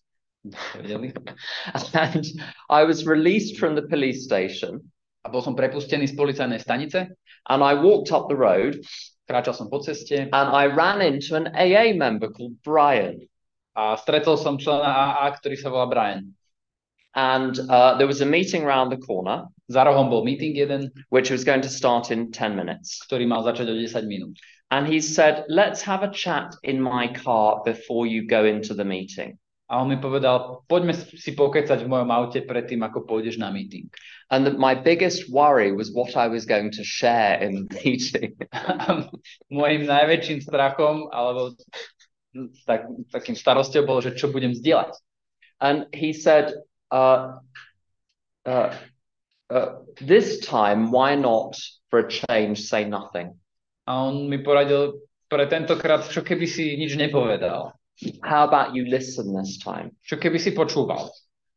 And I was released from the police station. A bol som prepustený z policajnej stanice. And I walked up the road. Kráčal som po ceste. And I ran into an A A member called Brian. A stretol som člena á á, ktorý sa volá Brian. And uh, there was a meeting around the corner. Za rohom bol meeting jeden, which was going to start in ten minutes. Ktorý mal začať o desať minút. And he said, let's have a chat in my car before you go into the meeting. A on mi povedal, poďme si pokecať v mojom aute predtým, ako pôjdeš na meeting. And the, my biggest worry was what I was going to share in the meeting. Mojím najväčším strachom, alebo tak, takým starosťou bolo, že čo budem zdieľať. And he said, uh, uh, uh, this time, why not for a change say nothing? A on mi poradil, pre tentokrát, čo keby si nič nepovedal. How about you listen this time? Čo keby si počúval?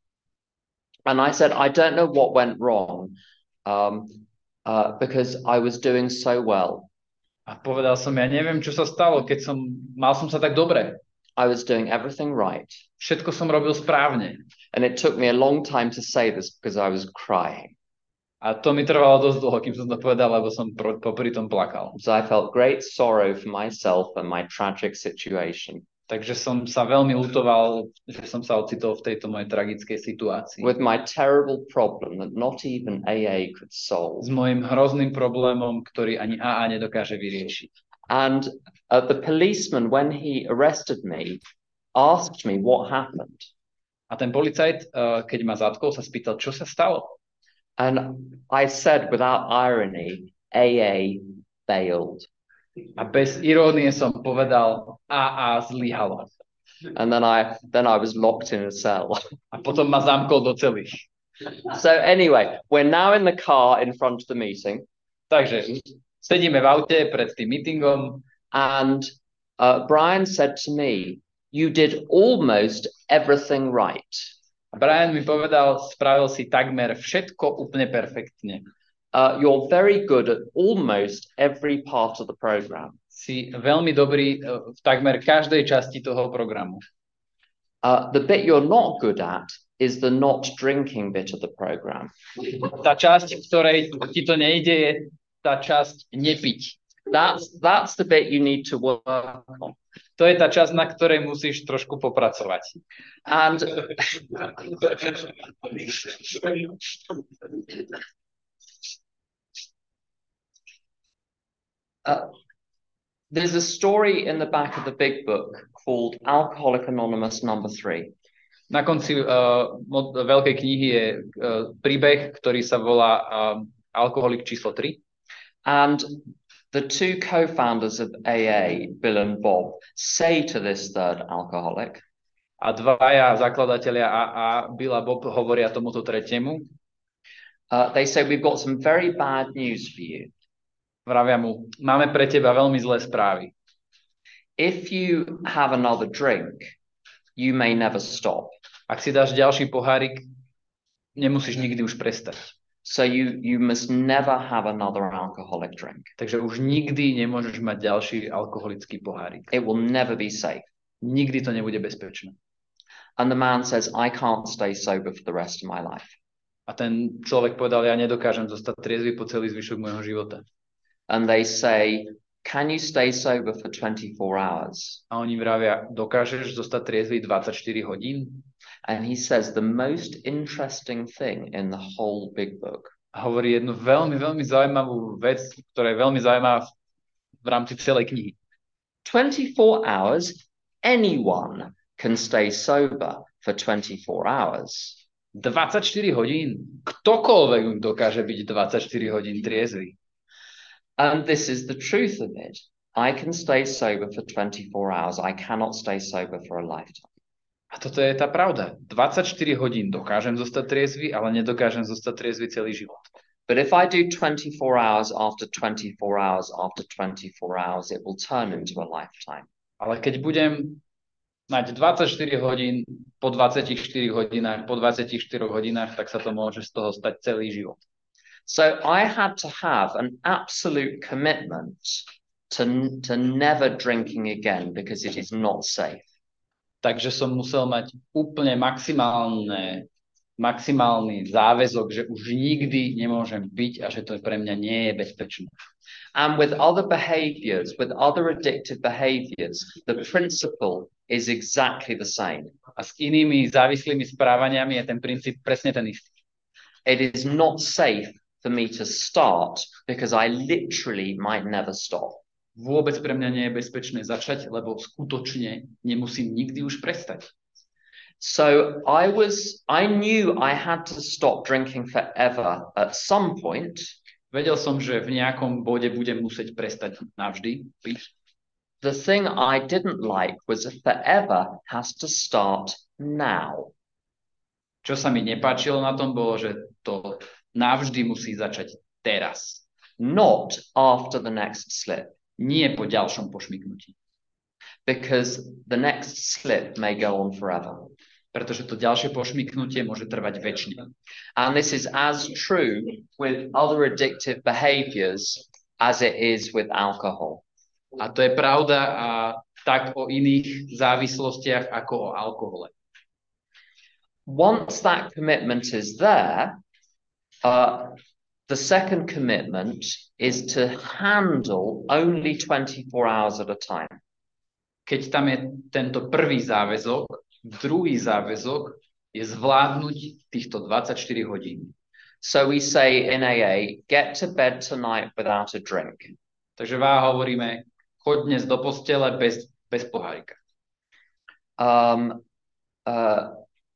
And I said, I don't know what went wrong um, uh, because I was doing so well. A povedal som, ja neviem, čo sa stalo, keď som, mal som sa tak dobre. I was doing everything right. Všetko som robil správne. And it took me a long time to say this because I was crying. A to mi trvalo dosť dlho, kým som to povedal, lebo som popri tom plakal. So I felt great sorrow for myself and my tragic situation. Takže som sa veľmi ľutoval, že som sa ocitol v tejto mojej tragickej situácii. With my terrible problem that not even A A could solve. S mojím hrozným problémom, ktorý ani á á nedokáže vyriešiť. And uh, the policeman, when he arrested me, asked me what happened. A ten policajt, uh, keď ma zatkol, sa spýtal, čo sa stalo. And I said without irony, A A failed. A bez irónie som povedal, á á zlyhalo. And then I then I was locked in a cell. A potom ma zamkol do cely. So anyway, we're now in the car in front of the meeting. Takže sedíme v aute pred tým meetingom. And uh, Brian said to me, you did almost everything right. A Brian mi povedal, spravil si takmer všetko úplne perfektne. Uh, you're very good at almost every part of the program. Si veľmi dobrý uh, v takmer každej časti toho programu. Uh, the bit you're not good at is the not drinking bit of the program. Tá časť, v ktorej ti to nejde, je tá časť nepiť. That's, that's the bit you need to work on. To je tá časť, na ktorej musíš trošku popracovať. And Uh, there's a story in the back of the big book called Alcoholic Anonymous number three. Na konci uh, mod, veľkej knihy je uh, príbeh, ktorý sa volá uh, Alkoholik číslo tri. And the two co-founders of A A, Bill and Bob, say to this third alcoholic. A dvaja zakladatelia á á, Bill a Bob, hovoria tomuto tretiemu. Uh, they say, we've got some very bad news for you. Vravia mu, máme pre teba veľmi zlé správy. If you have another drink, you may never stop. Ak si dáš ďalší pohárik, nemusíš nikdy už prestať. So you, you must never have another alcoholic drink. Takže už nikdy nemôžeš mať ďalší alkoholický pohárik. It will never be safe. Nikdy to nebude bezpečné. And the man says, I can't stay sober for the rest of my life. A ten človek povedal, ja nedokážem zostať triezvy po celý zvyšok môjho života. And they say, can you stay sober for twenty-four hours? A oni vravia, dokážeš zostať triezvy dvadsaťštyri hodín? And he says the most interesting thing in the whole big book. A hovorí jednu veľmi, veľmi zaujímavú vec, ktorá je veľmi zaujímavá v rámci celej knihy. twenty-four hours, anyone can stay sober for twenty-four hours. dvadsaťštyri hodín? Ktokoľvek dokáže byť dvadsaťštyri hodín triezvy. And this is the truth of it. I can stay sober for twenty-four hours. I cannot stay sober for a lifetime. A toto je tá pravda. dvadsaťštyri hodín dokážem zostať triezvy, ale nedokážem zostať triezvy celý život. But if I do twenty-four hours after twenty-four hours after twenty-four hours, it will turn into a lifetime. Ale keď budem mať dvadsaťštyri hodín po dvadsaťštyri hodinách, po dvadsaťštyri hodinách, tak sa to môže z toho stať celý život. So I had to have an absolute commitment to, to never drinking again because it is not safe. Takže som musel mať úplne maximálne, maximálny záväzok, že už nikdy nemôžem piť a že to pre mňa nie je bezpečné. And with other behaviors, with other addictive behaviors, the principle is exactly the same. A s inými závislými správaniami je ten princíp presne ten istý. It is not safe for me to start because I literally might never stop. Vôbec pre mňa nie je bezpečné začať, lebo skutočne nemusím nikdy už prestať. So I was, I knew I had to stop drinking forever at some point. Vedel som, že v nejakom bode budem musieť prestať navždy piť. The thing I didn't like was that forever has to start now. Čo sa mi nepáčilo na tom bolo, že to navždy musí začať teraz. Not after the next slip. Nie po ďalšom pošmyknutí. Because the next slip may go on forever. Pretože to ďalšie pošmyknutie môže trvať večne. And this is as true with other addictive behaviors as it is with alcohol. A to je pravda a tak o iných závislostiach ako o alkohole. Once that commitment is there, uh, the second commitment is to handle only twenty-four hours at a time. Keď tam je tento prvý záväzok, druhý záväzok je zvládnuť týchto dvadsaťštyri hodín. So we say in A A, get to bed tonight without a drink. Takže vám hovoríme, choď dnes do postele bez, bez pohárika. Um, uh,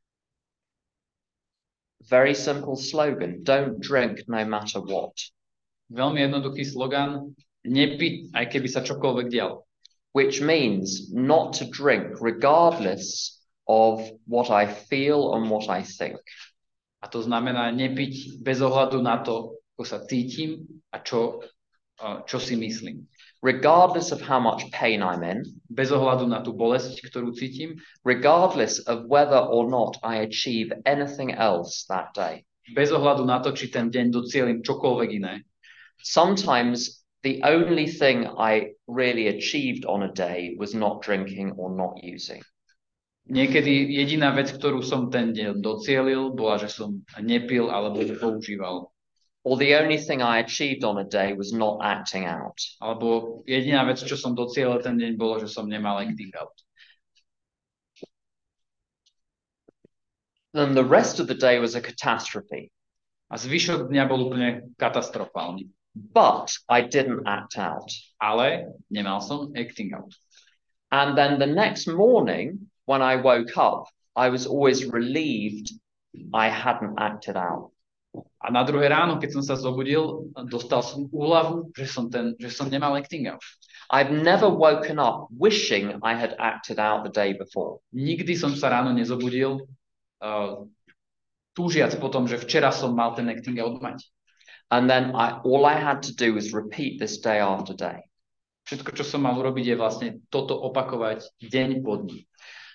very simple slogan, don't drink no matter what. Veľmi jednoduchý slogan, nepiť, aj keby sa čokoľvek dialo. Which means not to drink regardless of what I feel and what I think. A to znamená nepiť bez ohľadu na to, ako sa cítim a čo, čo si myslím. Regardless of how much pain I'm in. Bez ohľadu na tú bolesť, ktorú cítim. Regardless of whether or not I achieve anything else that day. Bez ohľadu na to, či ten deň docielim čokoľvek iné. Sometimes the only thing I really achieved on a day was not drinking or not using. Niekedy jediná vec, ktorú som ten deň docielil, bola, že som nepil alebo používal. Or the only thing I achieved on a day was not acting out. Alebo jediná vec, čo som docielil ten deň, bolo, že som nemal acting out. Then the rest of the day was a catastrophe. A zvyšok dňa bol úplne katastrofálny. But I didn't act out. Ale nemal som acting out. And then the next morning, when I woke up, I was always relieved I hadn't acted out. A na druhé ráno, keď som sa zobudil, dostal som úľavu, že som, ten, že som nemal acting out. I've never woken up wishing I had acted out the day before. Nikdy som sa ráno nezobudil uh, túžiac potom, že včera som mal ten acting out mať. And then I, all I had to do was repeat this day after day. Všetko, čo som mal urobiť, je vlastne toto opakovať deň po dni.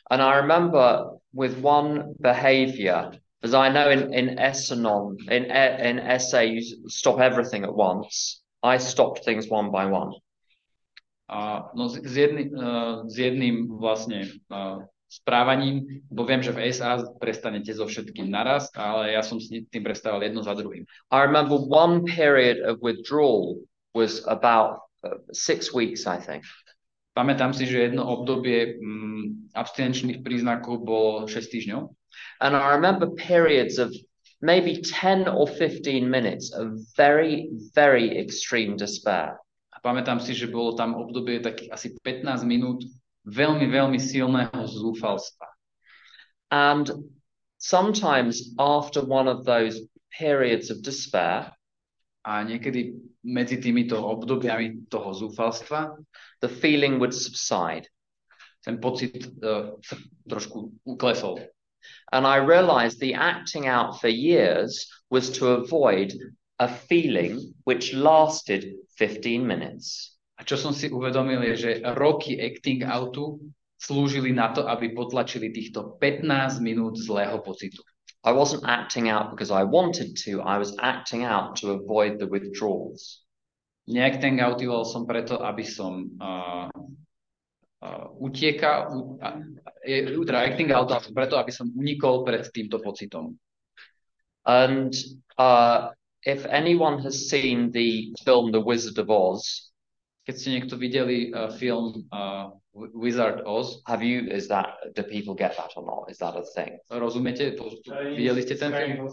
And I remember with one behavior, as I know in, in Essanon, in, in S A, you stop everything at once. I stopped things one by one. A, no s, s, jedný, uh, s jedným vlastne uh, správaním, bo viem, že v es á prestanete so všetkým naraz, ale ja som s tým prestával jedno za druhým. I remember one period of withdrawal was about uh, six weeks, I think. Pamätám si, že jedno obdobie um, abstinenčných príznakov bolo šesť týždňov. And I remember periods of maybe ten or fifteen minutes of very, very extreme despair. A pamätám si, že bolo tam obdobie takých asi pätnásť minút veľmi, veľmi silného zúfalstva. And sometimes after one of those periods of despair, a niekedy medzi týmito obdobiami toho zúfalstva, the feeling would subside. Ten pocit uh, trošku uklesol. And I realized the acting out for years was to avoid a feeling which lasted fifteen minutes. A čo som si uvedomil je, že roky acting outu slúžili na to, aby potlačili týchto pätnásť minút zlého pocitu. I wasn't acting out because I wanted to, I was acting out to avoid the withdrawals. Neacting outoval som preto, aby som uh, uh, utiekal, uh, uh, acting outoval som preto, aby som unikol pred týmto pocitom. And uh, if anyone has seen the film The Wizard of Oz, keď ste niekto videli uh, film uh, Wizard Oz, have you, is that, do people get that or not? Is that a thing? Rozumiete? Videli ste ten film?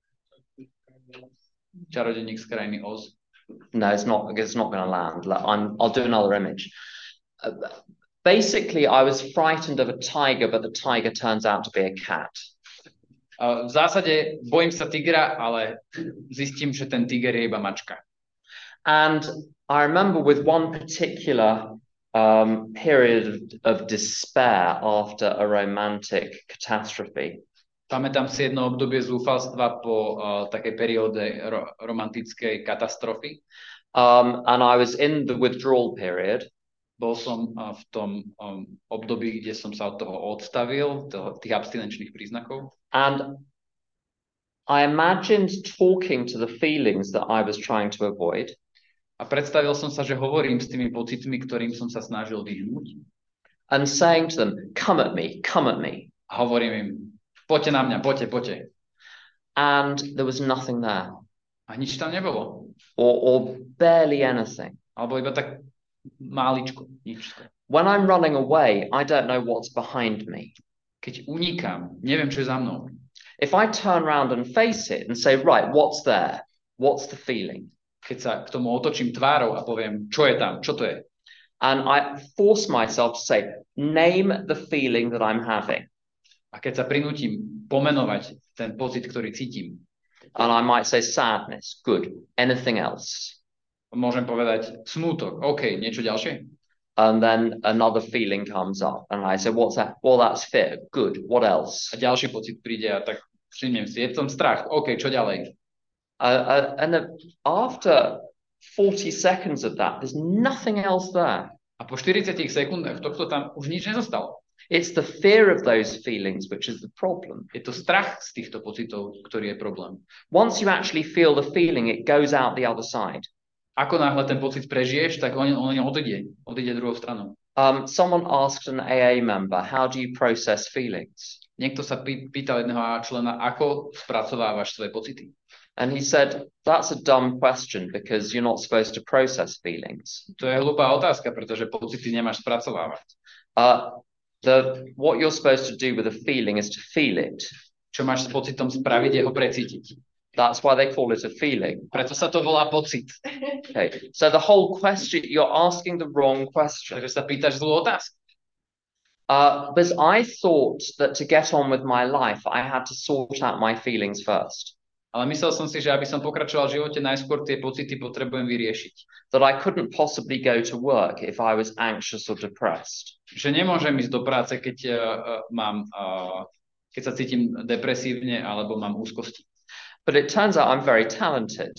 Čarodeník z krajiny Oz. No, it's not, it's not going to land. I'm, I'll do another image. Uh, basically, I was frightened of a tiger, but the tiger turns out to be a cat. Uh, v zásade bojím sa tigra, ale zistím, že ten tiger je iba mačka. And I remember with one particular um, period of despair after a romantic catastrophe. Pamätám si jedno obdobie zúfalstva po uh, takej perióde ro- romantickej katastrofy. Um, and I was in the withdrawal period. Bol som uh, v tom um, období, kde som sa od toho odstavil, toho, tých abstinenčných príznakov. And I imagined talking to the feelings that I was trying to avoid. A predstavil som sa, že hovorím s tými pocitmi, ktorým som sa snažil vyhnúť. And saying to them, come at me, come at me. A hovorím im, poďte na mňa, poďte, poďte. And there was nothing there. A nič tam nebolo. Or, or barely anything. Alebo iba tak máličko, nič. When I'm running away, I don't know what's behind me. Keď unikám, neviem, čo je za mnou. If I turn around and face it and say, right, what's there? What's the feeling? Keď sa k tomu otočím tvárou a poviem, čo je tam, čo to je? And I force myself to say, name the feeling that I'm having. A keď sa prinútim pomenovať ten pocit, ktorý cítim. And I might say sadness, good. Anything else? Môžem povedať smútok, OK, niečo ďalšie? And then another feeling comes up. And I say, what's that? Well, that's fear. Good. What else? A ďalší pocit príde a tak všimnem si, je tam strach. OK, čo ďalej? Uh, uh, and uh, after forty seconds of that, there's nothing else there. A po štyridsiatich sekundách tohto tam už nič nezostalo. It's the fear of those feelings which is the problem. Je to strach z týchto pocitov, ktorý je problém. Once you actually feel the feeling, it goes out the other side. Ako náhle ten pocit prežiješ, tak on, on odíde, odíde druhou stranou. Um, someone asked an A A member, how do you process feelings? Niekto sa pý, pýtal jedného á á člena, ako spracovávaš svoje pocity. And he said, that's a dumb question because you're not supposed to process feelings. To je hlúpá otázka, pretože pocity nemáš spracovávať. Uh, the, what you're supposed to do with a feeling is to feel it. Čo máš s pocitom spraviť, je ho precítiť. That's why they call it a feeling. Preto sa to volá pocit. Okay. So the whole question, you're asking the wrong question. Takže sa pýtaš zlú otázku. Uh, because I thought that to get on with my life, I had to sort out my feelings first. Ale myslel som si, že aby som pokračoval v živote, najskôr tie pocity potrebujem vyriešiť. That I couldn't possibly go to work if I was anxious or depressed. Že nemôžem ísť do práce, keď, uh, uh, mám, uh, keď sa cítim depresívne alebo mám úzkosti. But it turns out I'm very talented.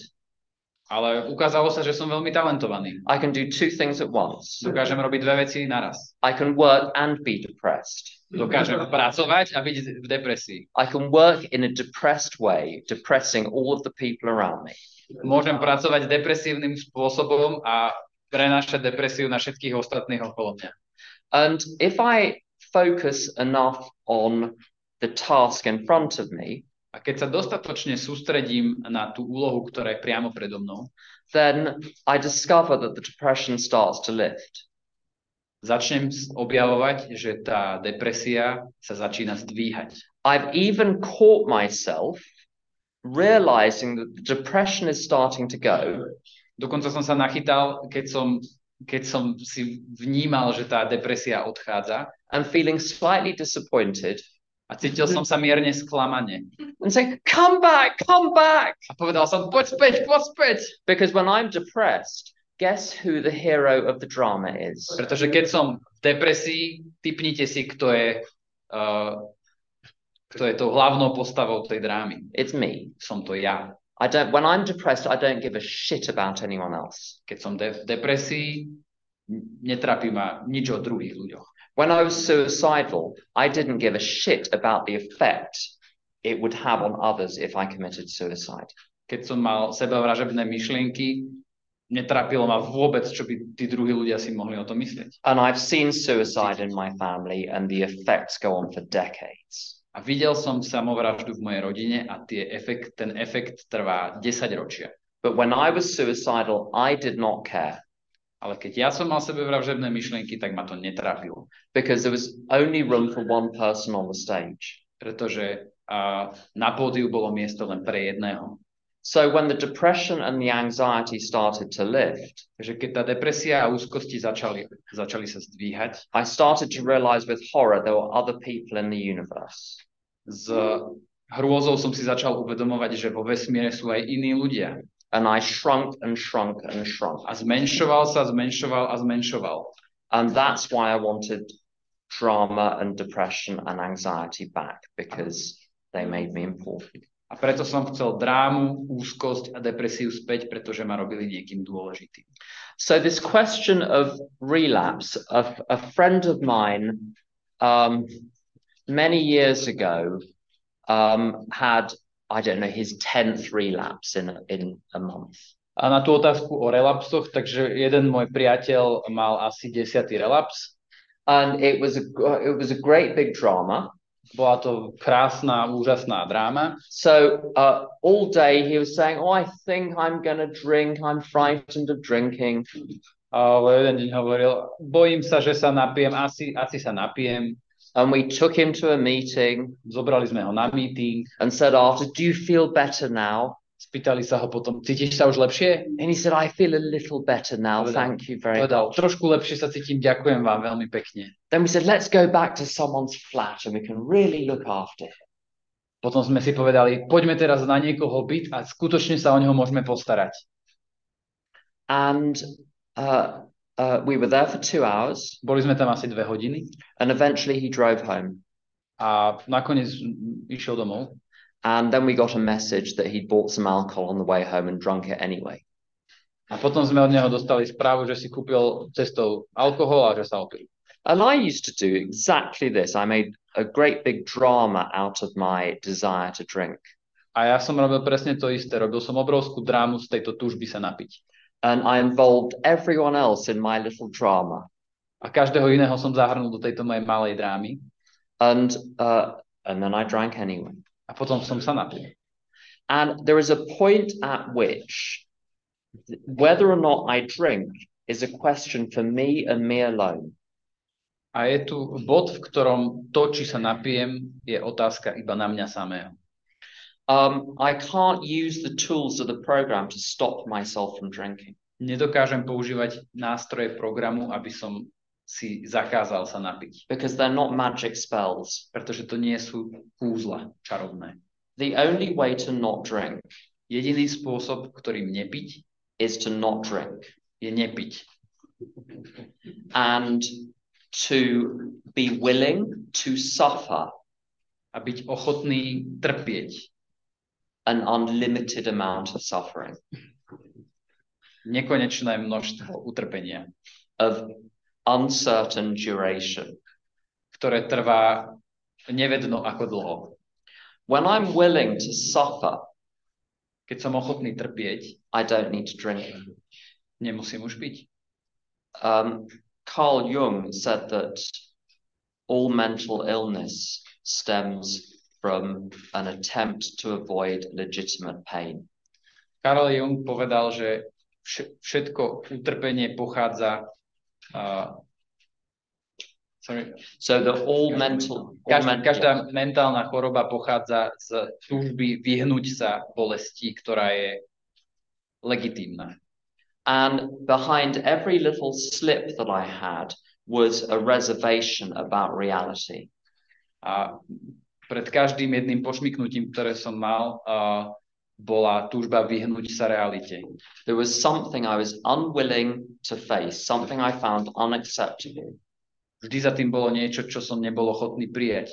Ale ukázalo sa, že som veľmi talentovaný. I can do two things at once. Dokážem robiť dve veci naraz. I can work and be depressed. Dokážem pracovať a byť v depresii. I can work in a depressed way, depressing all of the people around me. Môžem pracovať depresívnym spôsobom a prenášať depresiu na všetkých ostatných okolo mňa. And if I focus enough on the task in front of me, a keď sa dostatočne sústredím na tú úlohu, ktorá je priamo predo mnou, then I discover that the depression starts to lift. Začnem objavovať, že tá depresia sa začína zdvíhať. I've even caught myself realizing that the depression is starting to go. Dokonca som sa nachytal, keď som, keď som si vnímal, že tá depresia odchádza. And feeling slightly disappointed. A cítil som sa mierne sklamane. And saying, come back, come back. A povedal som, poď späť, poď späť. Because when I'm depressed, guess who the hero of the drama is? Pretože keď som v depresii, tipnite si, kto je, uh, kto je tou hlavnou postavou tej drámy. It's me. Som to ja. I don't. When I'm depressed, I don't give a shit about anyone else. Keď som de- v depresii, netrápi ma nič o druhých ľuďoch. When I was suicidal, I didn't give a shit about the effect it would have on others if I committed suicide. Keď som mal sebavražebné myšlienky, netrápilo ma vôbec, čo by tí druhí ľudia si mohli o tom myslieť. And I've seen suicide in my family and the effects go on for decades. A videl som samovraždu v mojej rodine a tie efekt, ten efekt trvá desaťročia. But when I was suicidal, I did not care. Ale keď ja som mal sebevražebné myšlienky, tak ma to netrápilo. Because there was only room for one person on the stage. Pretože uh, na pódiu bolo miesto len pre jedného. So when the depression and the anxiety started to lift, takže keď tá depresia a úzkosti začali, začali sa zdvíhať, I started to realize with horror there were other people in the universe. S hrôzou som si začal uvedomovať, že vo vesmíre sú aj iní ľudia. And I shrunk and shrunk and shrunk. A zmenšoval sa, zmenšoval a zmenšoval. And that's why I wanted drama and depression and anxiety back, because they made me important. A preto som chcel drámu, úzkosť a depresiu späť, pretože ma robili niekým dôležitým. So this question of relapse, a, a friend of mine um, many years ago um, had, I don't know, his tenth relapse in a, in a month. A na tú otázku o relapsoch, takže jeden môj priateľ mal asi desiatý relaps. And it was a, it was a great big drama. Bola to krásna, úžasná dráma. So uh, all day he was saying, oh, I think I'm going to drink. I'm frightened of drinking. Ale jeden deň hovoril, bojím sa, že sa napijem, asi, asi sa napijem. And we took him to a meeting. Zobrali sme ho na meeting. And said after, do you feel better now? Spýtali sa ho potom, cítiš sa už lepšie? And he said, I feel a little better now, povedal, thank you very povedal, much. Trošku lepšie sa cítim, ďakujem vám veľmi pekne. Then we said, let's go back to someone's flat and we can really look after him. Potom sme si povedali, poďme teraz na niekoho byt a skutočne sa o neho môžeme postarať. And uh, uh, we were there for two hours. Boli sme tam asi dve hodiny. And eventually he drove home. A nakoniec išiel domov. And then we got a message that he'd bought some alcohol on the way home and drunk it anyway. A potom sme od neho dostali správu, že si kúpil cestou alkohol a že sa opil. And I used to do exactly this. I made a great big drama out of my desire to drink. A ja som robil presne to isté. Robil som obrovskú drámu z tejto túžby sa napiť. And I involved everyone else in my little drama. A každého iného som zahrnul do tejto mojej malej drámy. And uh, and then I drank anyway. A potom som sa napil. And there is a point at which whether or not I drink is a question for me and me alone. A je tu bod, v ktorom to, či sa napijem, je otázka iba na mňa samého. Um, I can't use the tools of the program to stop myself from drinking. Nedokážem používať nástroje programu, aby som si zakázal sa napiť. Because they're not magic spells. Pretože to nie sú kúzla čarovné. The only way to not drink, jediný spôsob, ktorým nepiť, is to not drink. Je nepiť. And to be willing to suffer. A byť ochotný trpieť. An unlimited amount of suffering. Nekonečné množstvo utrpenia. Of uncertain duration. ktoré trvá nevedno ako dlho. When I'm willing to suffer, keď som ochotný trpieť, I don't need to drink. Nemusím už piť. Um, Carl Jung said that all mental illness stems from an attempt to avoid legitimate pain. Carl Jung povedal, že všetko utrpenie pochádza uh, sorry. So that all mental, all každá, mental každá mentálna choroba pochádza z túžby vyhnúť sa bolesti, ktorá je legitímna. And behind every little slip that I had was a reservation about reality. A pred každým jedným pošmyknutím, ktoré som mal, uh, bola túžba vyhnúť sa realite. There was something I was unwilling to face, something I found unacceptable. Vždy za tým bolo niečo, čo som nebol ochotný prijať.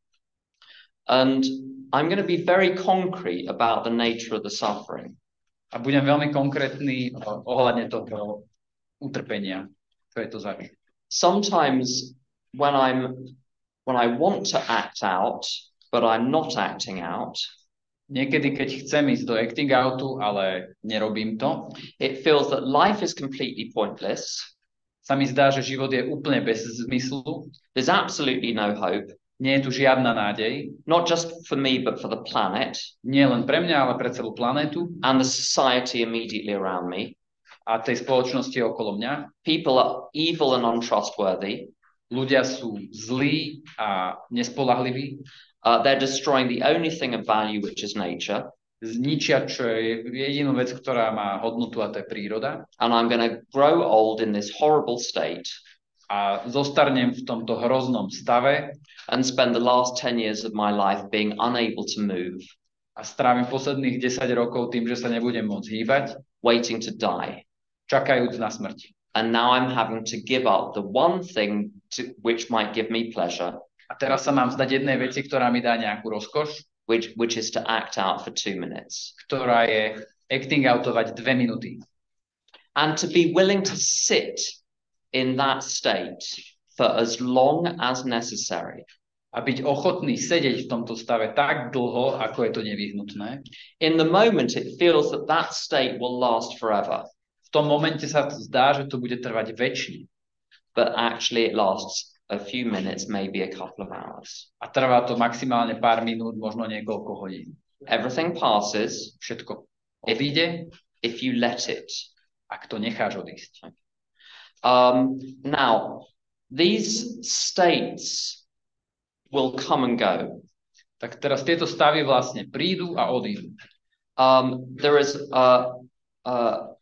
And I'm going to be very concrete about the nature of the suffering. A budem veľmi konkrétny uh, ohľadne toho utrpenia. Čo je to zač? Sometimes when I'm when I want to act out, but I'm not acting out, niekedy, keď chcem ísť do acting outu, ale nerobím to, it feels that life is completely pointless. Sa mi zdá, že život je úplne bez zmyslu. There's absolutely no hope. Nie je tu žiadna nádej. Not just for me, but for the planet. Nie len pre mňa, ale pre celú planetu. And the society immediately around me. A tej spoločnosti okolo mňa. People are evil and untrustworthy. Ľudia sú zlí a nespolahliví. Uh, they're destroying the only thing of value, which is nature. Zničia, čo je jedinú vec, ktorá má hodnotu, a to je príroda. And I'm going to grow old in this horrible state. A zostarnem v tomto hroznom stave. And spend the last ten years of my life being unable to move. A strávim posledných desať rokov tým, že sa nebudem môcť hýbať. Waiting to die. Čakajúc na smrť. And now I'm having to give up the one thing to, which might give me pleasure. A teraz sa mám vzdať jednej veci, ktorá mi dá nejakú rozkoš. Which, which is to act out for two minutes. Ktorá je acting outovať dve minúty. And to be willing to sit in that state for as long as necessary. A byť ochotný sedieť v tomto stave tak dlho, ako je to nevyhnutné. In the moment it feels that that state will last forever. V tom momente sa to zdá, že to bude trvať večne. But actually it lasts a few minutes, maybe a couple of hours. A trvá to maximálne pár minút, možno niekoľko hodín. Everything passes. Všetko odíde. If, if you let it. Ak to necháš odísť. Um, now, these states will come and go. Tak teraz tieto stavy vlastne prídu a odídu. Um, there is a, a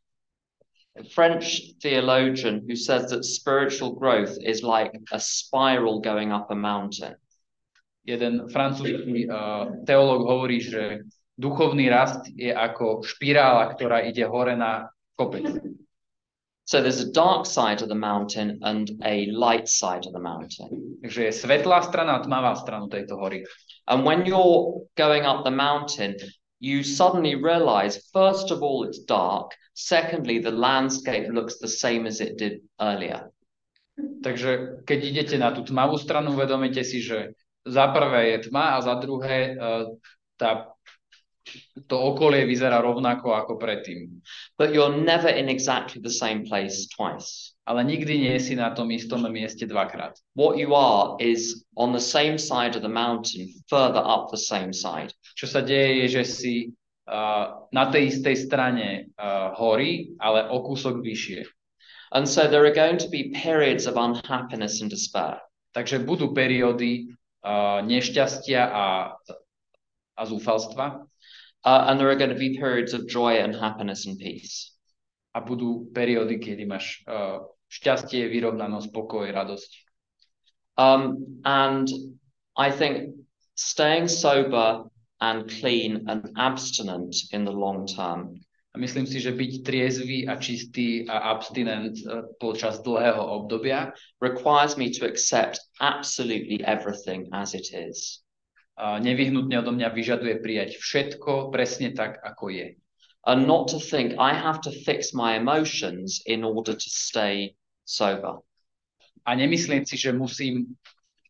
French theologian who says that spiritual growth is like a spiral going up a mountain. Jeden francúzsky uh, teológ hovorí, že duchovný rast je ako špirála, ktorá ide hore na kopec. So there's a dark side of the mountain and a light side of the mountain. Takže je svetlá strana a tmavá strana tejto hory. And when you're going up the mountain, you suddenly realize, first of all, it's dark. Secondly, the landscape looks the same as it did earlier. Takže keď idete na tú tmavú stranu, uvedomíte si, že za prvé je tma a za druhé uh, tá to okolie vyzerá rovnako ako predtým. But you're never in exactly the same place twice. Ale nikdy nie si na tom istom mieste dvakrát. What you are is on the same side of the mountain, further up the same side. Čo sa deje je, že si uh, na tej istej strane uh, hory, ale o kúsok vyššie. And so there are going to be periods of unhappiness and despair. Takže budú periódy uh, nešťastia a, a zúfalstva. Uh, and there are going to be periods of joy and happiness and peace. A budú periódy, kedy máš uh, šťastie, vyrovnanosť, pokoj, radosť. Um, and I think staying sober and clean and abstinent in the long term. A myslím si, že byť triezvy a čistý a abstinent uh, počas dlhého obdobia requires me to accept absolutely everything as it is. Uh, nevyhnutne odo mňa vyžaduje prijať všetko presne tak, ako je. And not to think I have to fix my emotions in order to stay sober. A nemyslieť si, že musím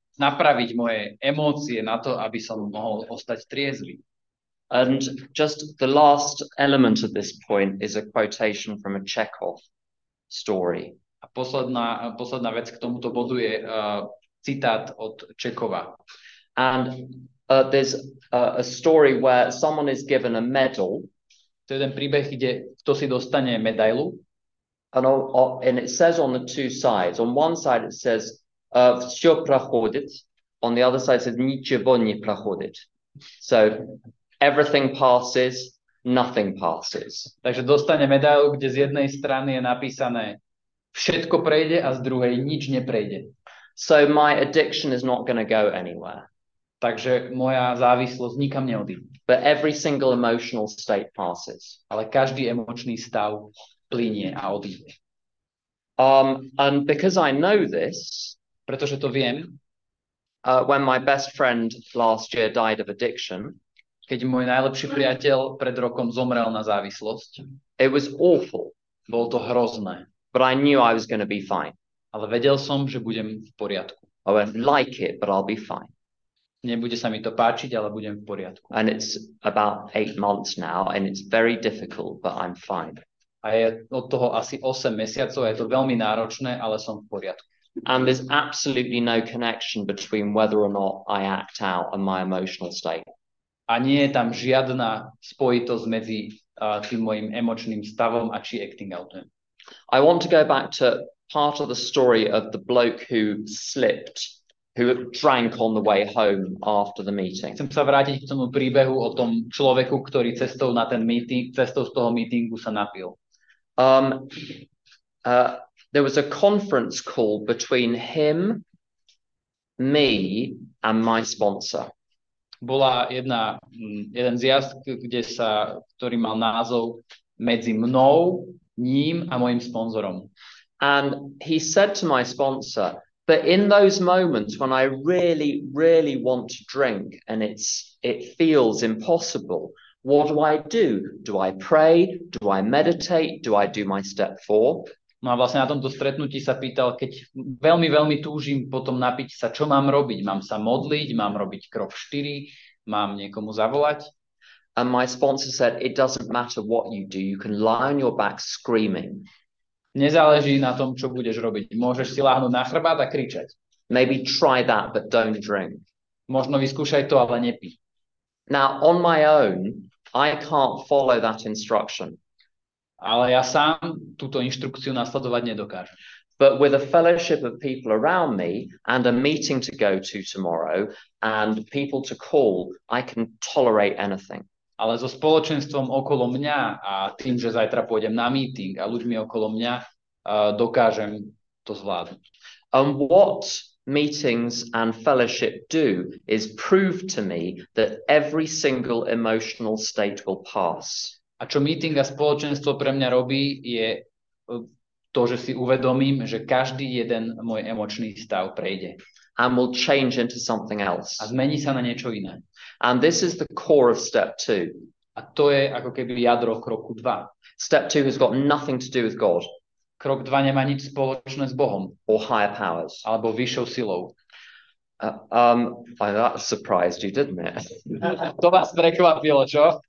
napraviť moje emócie na to, aby som mohol ostať triezvy. And just the last element of this point is a quotation from a Chekhov story. A posledná, posledná vec k tomuto bodu je uh, citát od Čekova. And uh, there's uh, a story where someone is given a medal. To je jeden príbeh, kde kto si dostane medailu. And, on, and it says on the two sides, on one side it says uh, всё проходит, on the other side it says ничего не проходит. So everything passes, nothing passes. Takže dostane medailu, kde z jednej strany je napísané všetko prejde a z druhej nič neprejde. So my addiction is not going to go anywhere. Takže moja závislosť nikam neodíde. But every single emotional state passes. Ale každý emočný stav plynie a odíde. Um, and because I know this, pretože to viem, uh, when my best friend last year died of addiction, keď môj najlepší priateľ pred rokom zomrel na závislosť, it was awful. Bolo to hrozné. But I knew I was going to be fine. Ale vedel som, že budem v poriadku. I won't like it, but I'll be fine. Nebude sa mi to páčiť, ale budem v poriadku. And it's about eight months now, and it's very difficult, but I'm fine. A je od toho asi osem mesiacov, je to veľmi náročné, ale som v poriadku. And there's absolutely no connection between whether or not I act out and my emotional state. A nie je tam žiadna spojitosť medzi uh, tým mojim emočným stavom a či acting outujem. I want to go back to part of the story of the bloke who slipped, who drank on the way home after the meeting. Chcem sa vrátiť k tomu príbehu o tom človeku, ktorý cestou na ten meeting, cestou z toho meetingu sa napil. Um, uh, there was a conference call between him, me, and my sponsor. Bola jedna, jeden zjazd, kde sa, ktorý mal názov medzi mnou, ním a mojim sponzorom. And he said to my sponsor, but in those moments when I really, really want to drink and it's it feels impossible, what do I do? Do I pray? Do I meditate? Do I do my step four? No a vlastne na tomto stretnutí sa pýtal, keď veľmi, veľmi túžim potom napiť sa, čo mám robiť? Mám sa modliť? Mám robiť krok štyri? Mám niekomu zavolať? And my sponsor said, it doesn't matter what you do. You can lie on your back screaming. Nezáleží na tom, čo budeš robiť. Môžeš si láhnuť na chrbát a kričať. Maybe try that, but don't drink. Možno vyskúšaj to, ale nepí. Now, on my own, I can't follow that instruction. Ale ja sám túto inštrukciu nasledovať nedokážem. But with a fellowship of people around me and a meeting to go to tomorrow and people to call, I can tolerate anything. Ale so spoločenstvom okolo mňa a tým, že zajtra pôjdem na meeting a ľuďmi okolo mňa, uh, dokážem to zvládnuť. And what meetings and fellowship do is prove to me that every single emotional state will pass. A čo meeting a spoločenstvo pre mňa robí, je to, že si uvedomím, že každý jeden môj emočný stav prejde. And will change into something else. A zmení sa na niečo iné. And this is the core of step two. A to je ako keby jadro kroku dva. Step two has got nothing to do with God. Krok dva nemá nič spoločné s Bohom. Or higher powers. Alebo vyššou silou. Uh, um, that surprised you, didn't it? To vás prekvapilo, čo?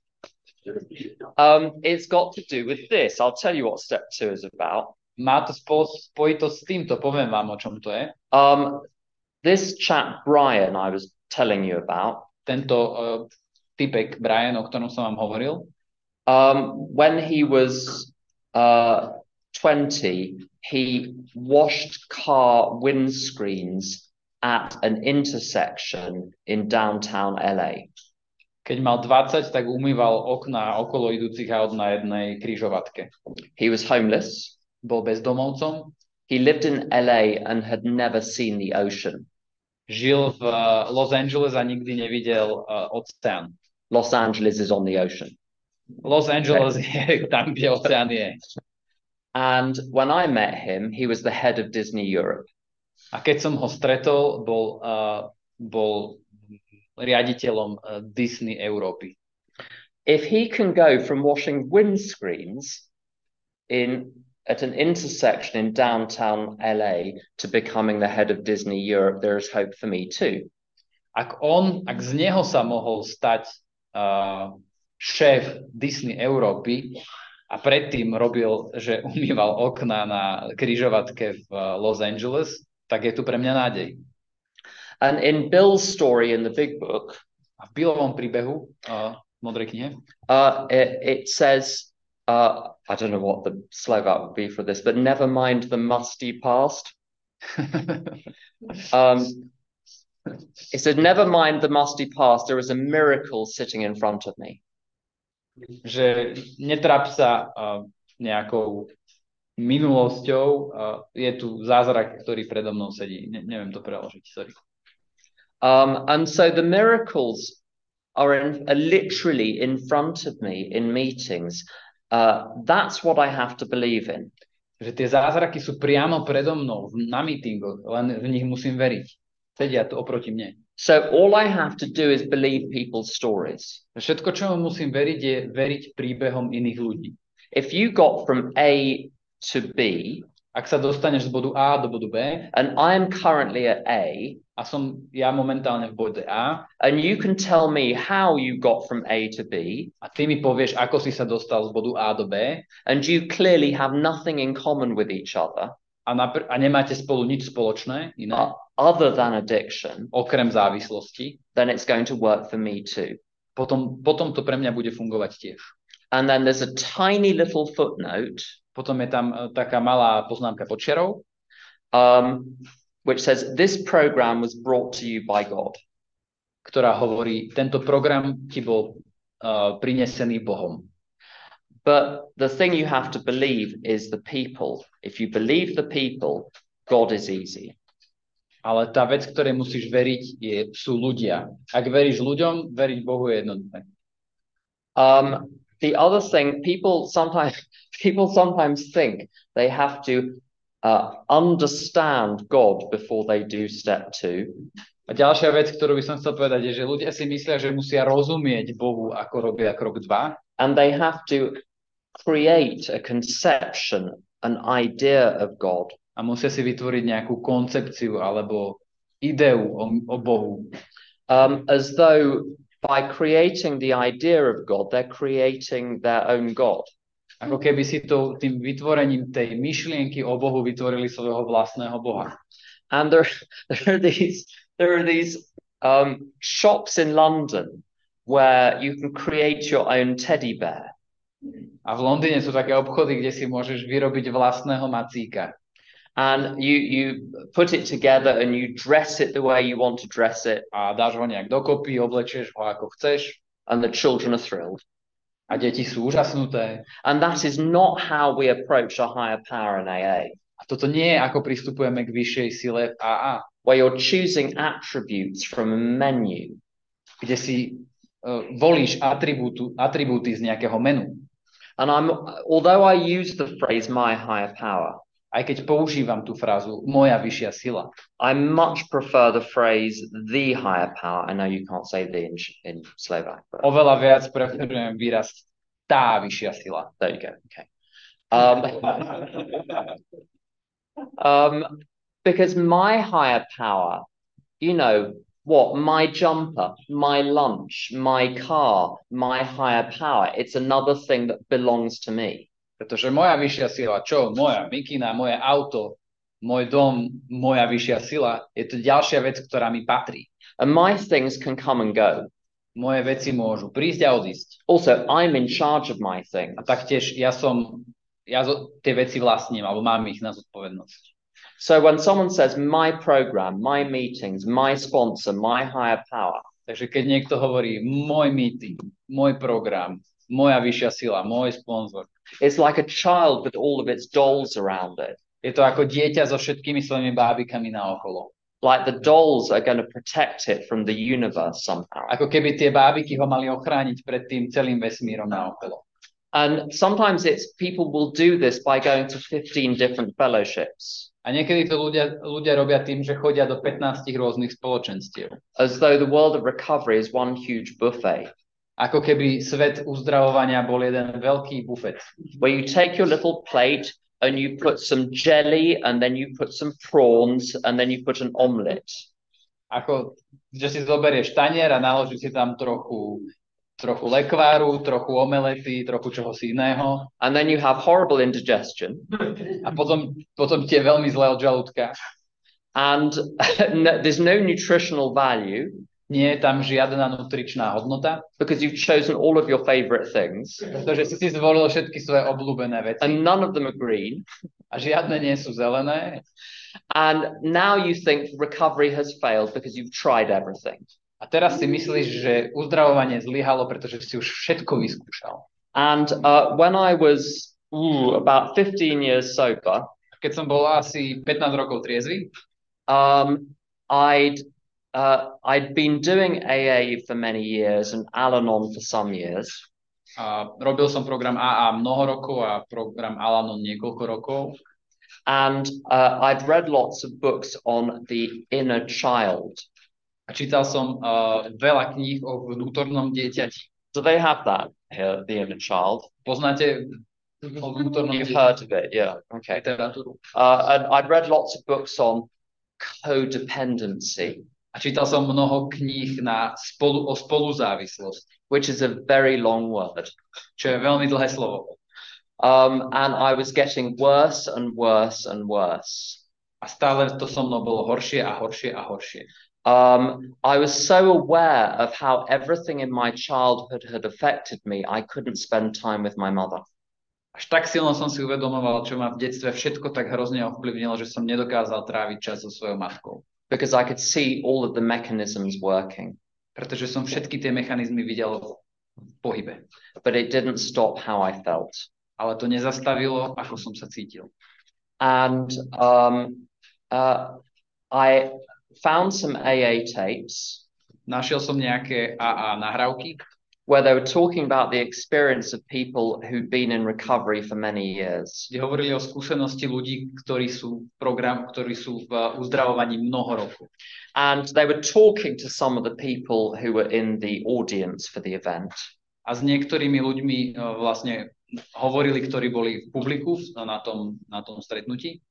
Um, it's got to do with this. I'll tell you what step two is about. Má to spolo- spojitosť s týmto, poviem vám, o čom to je. Um, this chap Brian I was telling you about. Tento uh, typek Brian, o ktorom som vám hovoril. Um, when he was uh, twenty, he washed car windscreens at an intersection in downtown L A. Keď mal dvadsať, tak umýval okná okolo idúcich aut na jednej križovatke. He was homeless. Bol bezdomovcom. He lived in L A and had never seen the ocean. Žil v uh, Los Angeles a nikdy nevidel uh, oceán. Los Angeles is on the ocean. Los Angeles je tam, kde oceán je. And when I met him, he was the head of Disney Europe. A keď som ho stretol, bol, uh, bol riaditeľom uh, Disney Európy. If he can go from washing windscreens in at an intersection in downtown L A to becoming the head of Disney Europe, there is hope for me too. Ak on, ak z neho sa mohol stať uh, šéf Disney Európy a predtým robil, že umýval okná na križovatke v uh, Los Angeles, tak je tu pre mňa nádej. And in Bill's story in the Big Book, a v Billovom príbehu, uh, modrej knihe, uh, it, it says, uh, I don't know what the Slovak would be for this, but never mind the musty past. um, It said, never mind the musty past, there is a miracle sitting in front of me. Že netráp sa uh, nejakou minulosťou, uh, je tu zázrak, ktorý predo mnou sedí. Ne, neviem to preložiť, sorry. Um, and so the miracles are, in, are literally in front of me in meetings. Uh, that's what I have to believe in. Že tie zázraky sú priamo predo mnou na meetingoch, len v nich musím veriť. Sedia tu oproti mne. So all I have to do is believe people's stories. Všetko, čo musím veriť, je veriť príbehom iných ľudí. If you got from A to B, ak sa dostaneš z bodu A do bodu B, and I am currently at A, a som ja momentálne v bode A, and you can tell me how you got from A to B, a ty mi povieš, ako si sa dostal z bodu A do B, and you clearly have nothing in common with each other, a, napr- a nemáte spolu nič spoločné, iné, uh, other than addiction, okrem závislosti, then it's going to work for me too. Potom, potom to pre mňa bude fungovať tiež. And then there's a tiny little footnote. Potom je tam uh, taká malá poznámka počiarov, um, which says, this program was brought to you by God. Ktorá hovorí, tento program ti bol uh, prinesený Bohom. But the thing you have to believe is the people. If you believe the people, God is easy. Ale tá vec, ktorej musíš veriť, je, sú ľudia. Ak veríš ľuďom, veriť Bohu je jednoduché. Um, the other thing, people sometimes people sometimes think they have to uh, understand God before they do step two. A ďalšia vec, ktorú by som chcel povedať, je, že ľudia si myslia, že musia rozumieť Bohu, ako robia krok dva. And they have to create a conception, an idea of God. A musia si vytvoriť nejakú koncepciu alebo ideu o, o Bohu. Um, as though by creating the idea of God, they're creating their own God. Ako keby si to, tým vytvorením tej myšlienky o Bohu vytvorili svojho vlastného Boha. And there, there are these, there are these um, shops in London where you can create your own teddy bear. A v Londýne sú také obchody, kde si môžeš vyrobiť vlastného macíka. And you, you put it together and you dress it the way you want to dress it. A dáš ho nejak dokopy, oblečieš ho ako chceš. And the children are thrilled. A deti sú úžasnuté. And that is not how we approach a higher power in A A. A toto nie je, ako pristupujeme k vyššej sile v á á. Where you're choosing attributes from a menu. Kde si uh, volíš atribútu, atribúty z nejakého menu. And I'm, although I use the phrase my higher power, aj keď používam tú frázu moja vyššia sila, I much prefer the phrase the higher power. I know you can't say the in, in Slovak. But... Oveľa viac preferujem výraz tá vyššia sila. There you go. Okay. Um, um, because my higher power, you know, what, my jumper, my lunch, my car, my higher power, it's another thing that belongs to me. Pretože moja vyššia sila, čo? Moja mikina, moje auto, môj dom, moja vyššia sila, je to ďalšia vec, ktorá mi patrí. And my things can come and go. Moje veci môžu prísť a odísť. Also, I'm in charge of my things. A taktiež ja som, ja tie veci vlastním, alebo mám ich na zodpovednosť. So when someone says my program, my meetings, my sponsor, my higher power. Takže keď niekto hovorí môj meeting, môj program, moja vyššia sila, môj sponzor. It's like a child with all of its dolls around it. Je to ako dieťa so všetkými svojimi bábikami naokolo. Like the dolls are going to protect it from the universe somehow. Ako keby tie bábiky ho mali ochrániť pred tým celým vesmírom naokolo. And sometimes it's people will do this by going to fifteen different fellowships. A niekedy to ľudia, ľudia robia tým, že chodia do pätnásť rôznych spoločenstiev. As though the world of recovery is one huge buffet. Ako keby svet uzdravovania bol jeden veľký bufet. Where you take your little plate and you put some jelly and then you put some prawns and then you put an omelette. Ako, že si zoberieš tanier a naložíš si tam trochu, trochu lekváru, trochu omelety, trochu čohosi iného. And then you have horrible indigestion. A potom, potom ti je veľmi zle od žalúdka. And no, there's no nutritional value. Nie je tam žiadna nutričná hodnota. Because you've chosen all of your favorite things. Pretože si si zvolil všetky svoje obľúbené veci. And none of them are green. A žiadne nie sú zelené. And now you think recovery has failed because you've tried everything. A teraz si myslíš, že uzdravovanie zlyhalo, pretože si už všetko vyskúšal. And uh, when I was ooh, about fifteen years sober, keď som bol asi pätnásť rokov triezvy, um, I'd Uh, I'd been doing A A for many years and Al-Anon for some years. Uh, robil som program á á mnoho rokov a program Al-Anon niekoľko rokov. And uh, I'd read lots of books on the inner child. A čítal som uh, veľa kníh o vnútornom dieťati. Do they have that here, the inner child? Poznáte o vnútornom You've dieťati? heard of it, yeah. Okay. Literatúru. Uh, and I'd read lots of books on codependency. A čítal som mnoho kníh na spolu, o spoluzávislosť. Which is a very long word. Čo je veľmi dlhé slovo. Um, and I was getting worse and worse and worse. A stále to so mnou bolo horšie a horšie a horšie. Um, I was so aware of how everything in my childhood had affected me, I couldn't spend time with my mother. Až tak silno som si uvedomoval, čo ma v detstve všetko tak hrozne ovplyvnilo, že som nedokázal tráviť čas so svojou matkou. Because I could see all of the mechanisms working. Pretože som všetky tie mechanizmy videl v pohybe. But it didn't stop how I felt. Ale to nezastavilo, ako som sa cítil. And um, uh, I found some A A tapes. Našiel som nejaké á á nahrávky, where they were talking about the experience of people who'd been in recovery for many years. Kde hovorili o skúsenosti ľudí, ktorí sú program, ktorí sú v uzdravovaní mnoho rokov. And they were talking to some of the people who were in the audience for the event. A s niektorými ľuďmi uh, vlastne hovorili, ktorí boli v publiku na tom, na tom stretnutí.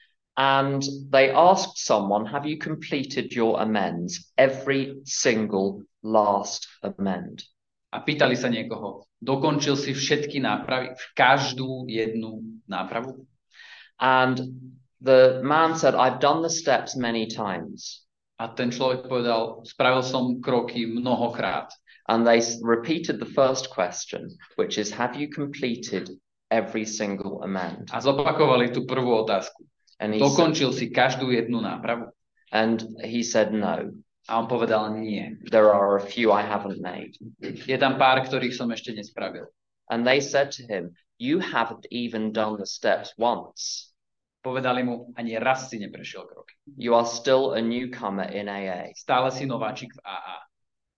And they asked someone, have you completed your amends? Every single last amend. A pýtali sa niekoho, dokončil si všetky nápravy, každú jednu nápravu? And the man said, I've done the steps many times. A ten človek povedal, spravil som kroky mnohokrát. And they repeated the first question, which is, have you completed every single amend? A zopakovali tú prvú otázku. And he dokončil said, si každú jednu nápravu? And he said no. A on povedal nie. There are a few I haven't made. Je tam pár, ktorých som ešte nespravil. And they said to him, you haven't even done the steps once. Povedali mu, ani raz si neprešiel kroky. You are still a newcomer in A A. Stále si nováčik v á á.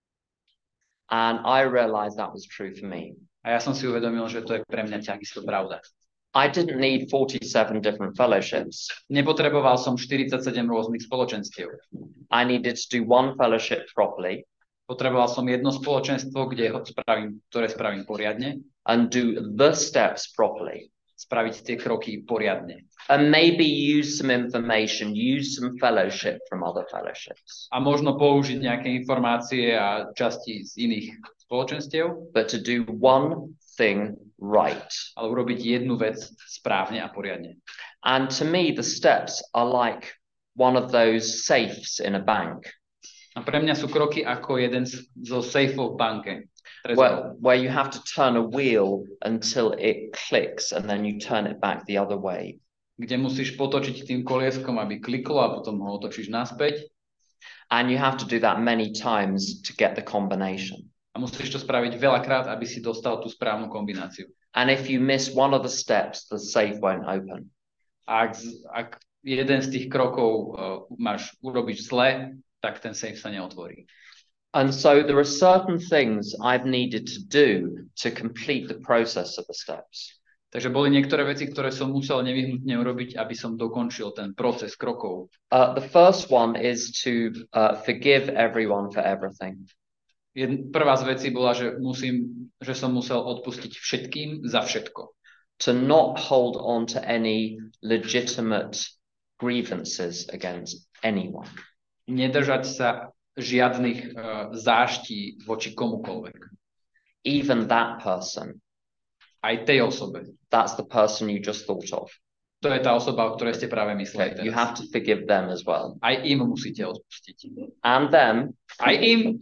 And I realized that was true for me. A ja som si uvedomil, že to je pre mňa takisto pravda. I didn't need forty-seven different fellowships. Nepotreboval som štyridsaťsedem rôznych spoločenstiev. I needed to do one fellowship properly. Potreboval som jedno spoločenstvo, kde ho spravím, ktoré spravím poriadne. And do the steps properly. Spraviť tie kroky poriadne. And maybe use some information, use some fellowship from other fellowships. A možno použiť nejaké informácie a časti z iných spoločenstiev. But to do one thing right. Ale urobiť jednu vec správne a poriadne. And to me, the steps are like one of those safes in a bank. A pre mňa sú kroky ako jeden zo safeov v banke. Where, where you have to turn a wheel until it clicks and then you turn it back the other way. Kde musíš potočiť tým kolieskom, aby kliklo a potom ho otočíš naspäť. And you have to do that many times to get the combination. A musíš to spraviť veľakrát, aby si dostal tú správnu kombináciu. And if you miss one of the steps, the safe won't open. A ak, ak jeden z tých krokov uh, máš urobiť zle, tak ten safe sa neotvorí. And so there are certain things I've needed to do to complete the process of the steps. Takže boli niektoré veci, ktoré som musel nevyhnutne urobiť, aby som dokončil ten proces krokov. Uh, the first one is to uh, forgive everyone for everything. Jedna, prvá z vecí bola, že, musím, že som musel odpustiť všetkým za všetko. to not hold on to any legitimate grievances against anyone. Nedržať sa žiadnych uh, záští voči komukoľvek. Even that person. Aj tej osobe. That's the person you just thought of. To je tá osoba, o ktorej ste práve mysleli. Okay, you have to forgive them as well. Aj im musíte odpustiť. And them. Aj im.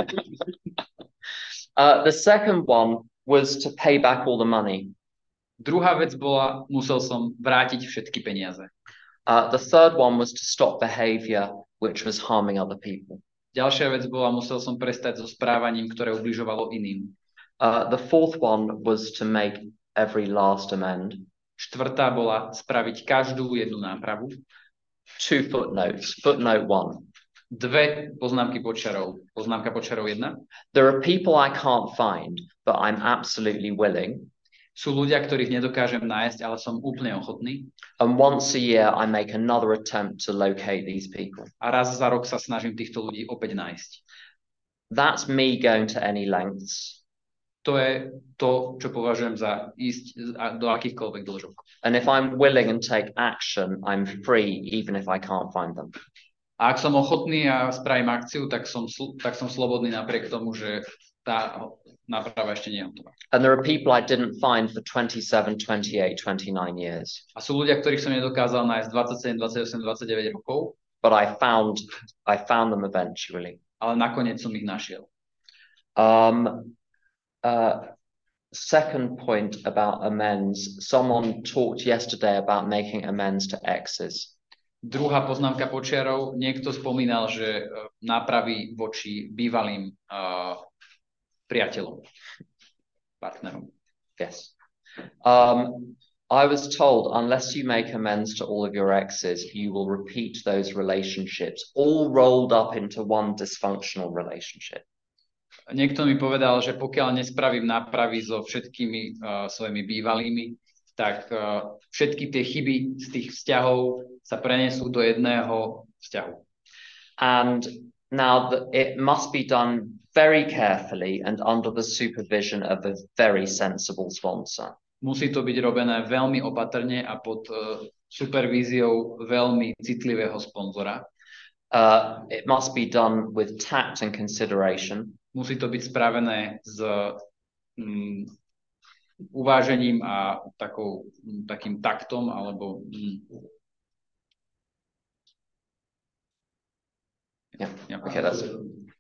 uh, the second one was to pay back all the money. Druhá vec bola, musel som vrátiť všetky peniaze. Uh, the third one was to stop behavior which was harming other people. Ďalšia vec bola, musel som prestať so správaním, ktoré ubližovalo iným. Uh, the fourth one was to make every last amend. Štvrtá bola spraviť každú jednu nápravu. Two footnotes. Footnote one. Dve poznámky počiarov. Poznámka počiarov jedna. There are people I can't find, but I'm absolutely willing. Sú ľudia, ktorých nedokážem nájsť, ale som úplne ochotný. And once a year I make another attempt to locate these people. A raz za rok sa snažím týchto ľudí opäť nájsť. That's me going to any lengths. To je to, čo považujem za ísť do akýchkoľvek dĺžok. And if I'm willing and take action, I'm free even if I can't find them. A ak som ochotný a spravím akciu, tak som, tak som slobodný napriek tomu, že tá náprava ešte nie je hotová. And there are people I didn't find for twenty-seven, twenty-eight, twenty-nine years. A sú ľudia, ktorých som nedokázal nájsť dvadsaťsedem, dvadsaťosem, dvadsaťdeväť rokov. But I found, I found them eventually. Ale nakoniec som ich našiel. Um, uh, second point about amends. Someone talked yesterday about making amends to exes. Druhá poznámka počiarov. Niekto spomínal, že uh, nápravy voči bývalým uh, priateľom, partnerom. Yes. Um, I was told unless you make amends to all of your exes, you will repeat those relationships, all rolled up into one dysfunctional relationship. Niekto mi povedal, že pokiaľ nespravím nápravy so všetkými uh, svojimi bývalými, tak uh, všetky tie chyby z tých vzťahov sa prenesú do jedného vzťahu. And now the, it must be done very carefully and under the supervision of a very sensible sponsor. Musí to byť robené veľmi opatrne a pod uh, supervíziou veľmi citlivého sponzora. Uh, it must be done with tact and consideration. Musí to byť spravené s um, uvážením a takou, um, takým taktom alebo um, yeah, yeah, okay, that's it.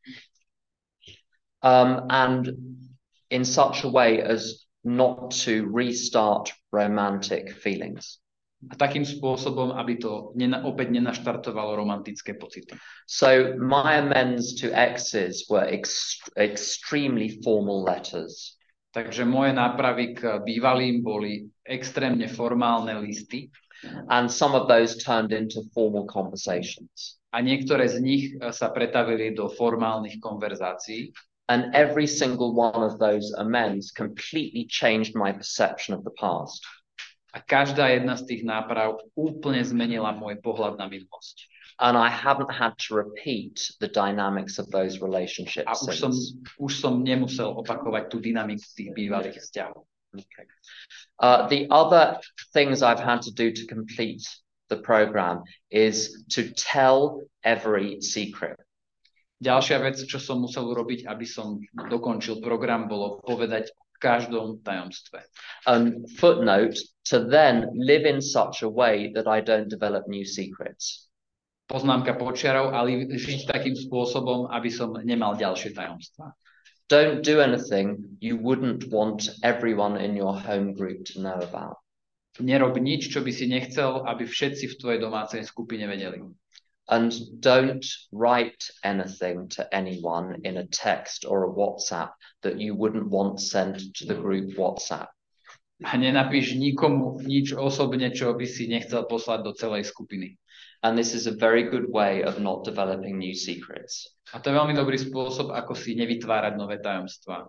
Um, and in such a way as not to restart romantic feelings. A takým spôsobom, aby to nena, opäť nenaštartovalo romantické pocity. So my amends to exes were ex extremely formal letters. Takže moje nápravy k bývalým boli extrémne formálne listy. And some of those turned into formal conversations. A niektoré z nich sa pretavili do formálnych konverzácií. And every single one of those amends completely changed my perception of the past. A každá jedna z tých náprav úplne zmenila môj pohľad na minulosť. And I haven't had to repeat the dynamics of those relationships. A už som, už som nemusel opakovať tú dynamiku tých bývalých vzťahov. Okay. Uh, the other things I've had to do to complete the program is to tell every secret. Ďalšia vec, čo som musel urobiť, aby som dokončil program, bolo povedať o každom tajomstve. And footnote, to then live in such a way that I don't develop new secrets. Poznámka počiarov, ale žiť takým spôsobom, aby som nemal ďalšie tajomstvá. Don't do anything you wouldn't want everyone in your home group to know about. Nerob nič, čo by si nechcel, aby všetci v tvojej domácej skupine vedeli. And don't write anything to anyone in a text or a WhatsApp that you wouldn't want sent to the group WhatsApp. A nenapíš nikomu nič osobne, čo by si nechcel poslať do celej skupiny. And this is a very good way of not developing new secrets. A to je veľmi dobrý spôsob, ako si nevytvárať nové tajomstvá.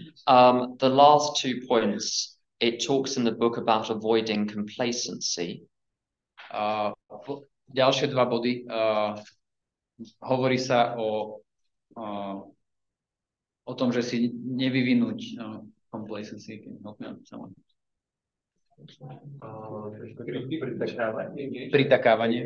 Um, the last two points, it talks in the book about avoiding complacency. Uh, ďalšie dva body. Uh, hovorí sa o, uh, o tom, že si nevyvinúť uh, complacency. Help me out, someone. Pritakávanie.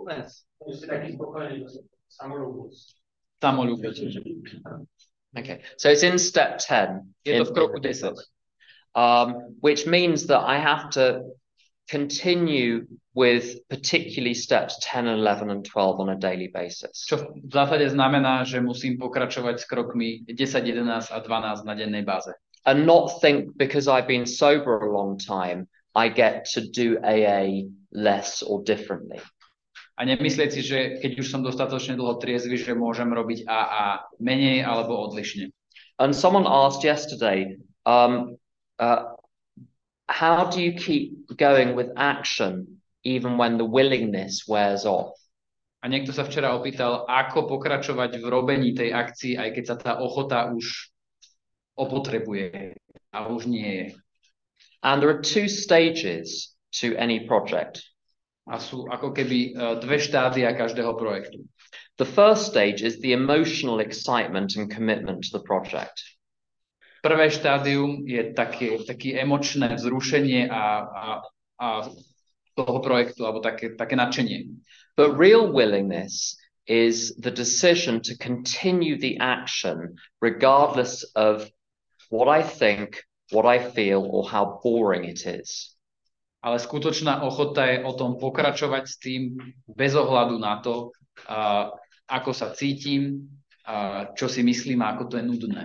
Samolúbosť. Okay, so it's in step ten. Je to in- v kroku in the desať. book. Um, which means that I have to continue with particularly steps ten, eleven, and twelve on a daily basis. Čo v zásade znamená, že musím pokračovať s krokmi desať, jedenásť a dvanásť na dennej báze. And not think because I've been sober a long time, I get to do A A less or differently. A nemyslieť si, že keď už som dostatočne dlho triezvy, že môžem robiť á á menej alebo odlišne. And someone asked yesterday, um, uh, how do you keep going with action even when the willingness wears off? A niekto sa včera opýtal, ako pokračovať v robení tej akcii, aj keď sa tá ochota už opotrebuje a už nie je. And there are two stages to any project. A sú ako keby uh, dve štádia každého projektu. The first stage is the emotional excitement and commitment to the project. Prvé štádium je také, také emočné vzrušenie a, a, a toho projektu, alebo také, také nadšenie. But real willingness is the decision to continue the action regardless of what I think, what I feel, or how boring it is. Ale skutočná ochota je o tom pokračovať s tým bez ohľadu na to, uh, ako sa cítim, uh, čo si myslím a ako to je nudné.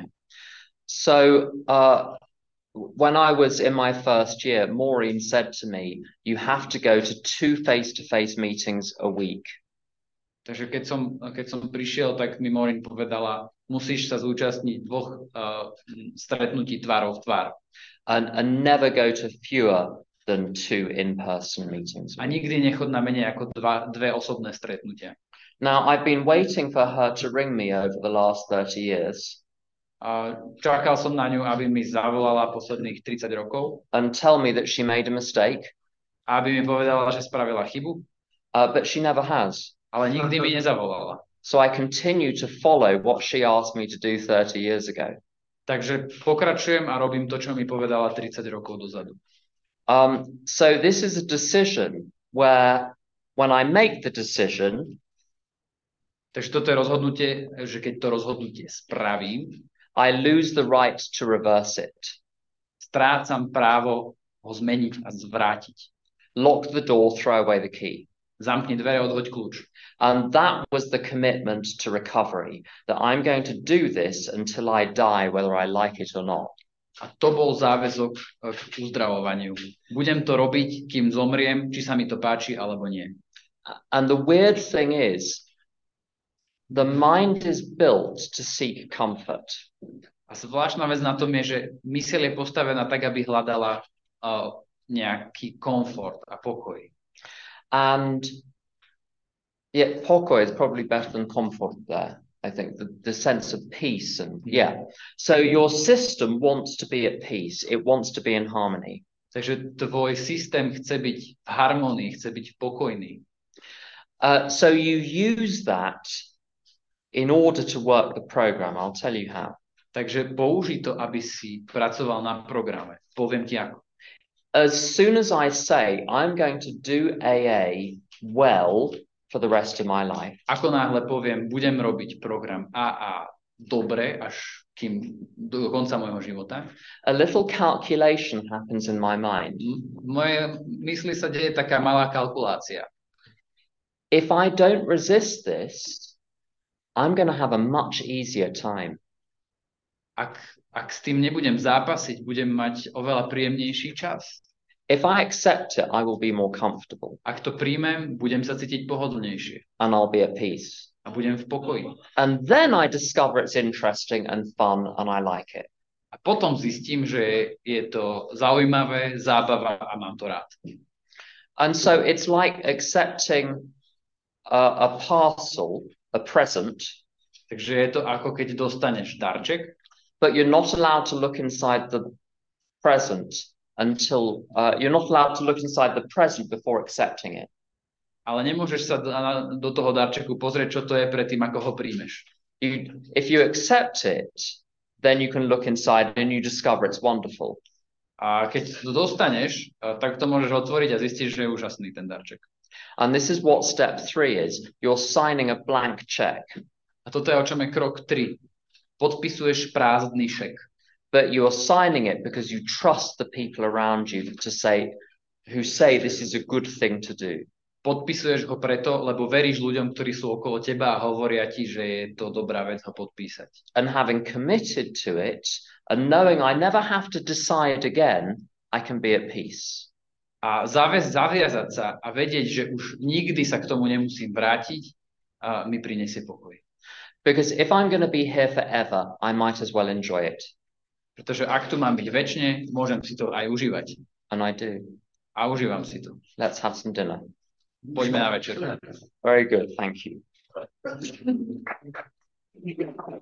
So uh, when I was in my first year, Maureen said to me, you have to go to two face-to-face meetings a week. Takže keď som, keď som prišiel, tak mi Maureen povedala, musíš sa zúčastniť dvoch uh, stretnutí tvárov v tvár. And, and never go to fewer than two in-person meetings. A nikdy nechod na menej ako dva, dve osobné stretnutia. Now, I've been waiting for her to ring me over the last thirty years. A čakal som na ňu, aby mi zavolala posledných tridsať rokov. And tell me that she made a mistake. A aby mi povedala, že spravila chybu. Uh, but she never has. Ale nikdy mi nezavolala. So I continue to follow what she asked me to do thirty years ago. Takže pokračujem a robím to, čo mi povedala tridsať rokov dozadu. Um, so this is a decision where when I make the decision, takže toto je rozhodnutie, že keď to rozhodnutie spravím, I lose the right to reverse it. Strácam právo ho zmeniť a zvrátiť. Lock the door, throw away the key. Zamkni dvere, odhoď kľúč. And that was the commitment to recovery, that I'm going to do this until I die, whether I like it or not. A to bol záväzok k uzdravovaniu. Budem to robiť, kým zomriem, či sa mi to páči, alebo nie. And the weird thing is, the mind is built to seek comfort. A zvláštna vec na tom je, že myseľ je postavená tak, aby hľadala uh, nejaký komfort a pokoj. And yeah, pokoj is probably better than comfort there. I think the, the sense of peace and yeah. So your system wants to be at peace. It wants to be in harmony. Takže tvoj systém chce byť v harmonii, chce byť pokojný. Uh, so you use that in order to work the program. I'll tell you how. Takže použij to, aby si pracoval na programe. Poviem ti ako. As soon as I say I'm going to do A A well for the rest of my life. Ako náhle poviem, budem robiť program á á dobre, až kým do konca môjho života. A little calculation happens in my mind. V mojej mysli sa deje taká malá kalkulácia. If I don't resist this, I'm going to have a much easier time. Ak, ak s tým nebudem zápasiť, budem mať oveľa príjemnejší čas. If I accept it, I will be more comfortable. Ak to príjmem, budem sa cítiť pohodlnejšie. And I'll be at peace. A budem v pokoji. And then I discover it's interesting and fun and I like it. A potom zistím, že je to zaujímavé, zábava a mám to rád. And so it's like accepting a, a parcel, a present. Takže je to ako keď dostaneš darček. But you're not allowed to look inside the present until uh, you're not allowed to look inside the present before accepting it. Ale nemôžeš sa do, do toho darčeku pozrieť, čo to je predtým, ako ho príjmeš. You, if you accept it, then you can look inside and you discover it's wonderful. A keď to dostaneš, tak to môžeš otvoriť a zistíš, že je úžasný ten darček. And this is what step three is. You're signing a blank check. A toto je, o čom je krok tri. Podpisuješ prázdny šek. But you're signing it because you trust the people around you to say, who say this is a good thing to do. Podpisuješ ho preto, lebo veríš ľuďom, ktorí sú okolo teba a hovoria ti, že je to dobrá vec ho podpísať. And having committed to it and knowing I never have to decide again, I can be at peace. A zaviaz, zaviazať sa a vedieť, že už nikdy sa k tomu nemusím vrátiť, a mi prinesie pokoj. Because if I'm going to be here forever, I might as well enjoy it. Pretože ak tu mám byť večne, môžem si to aj užívať. And I do. A užívam si to. Let's have some dinner. Poďme na večer. Very good, thank you.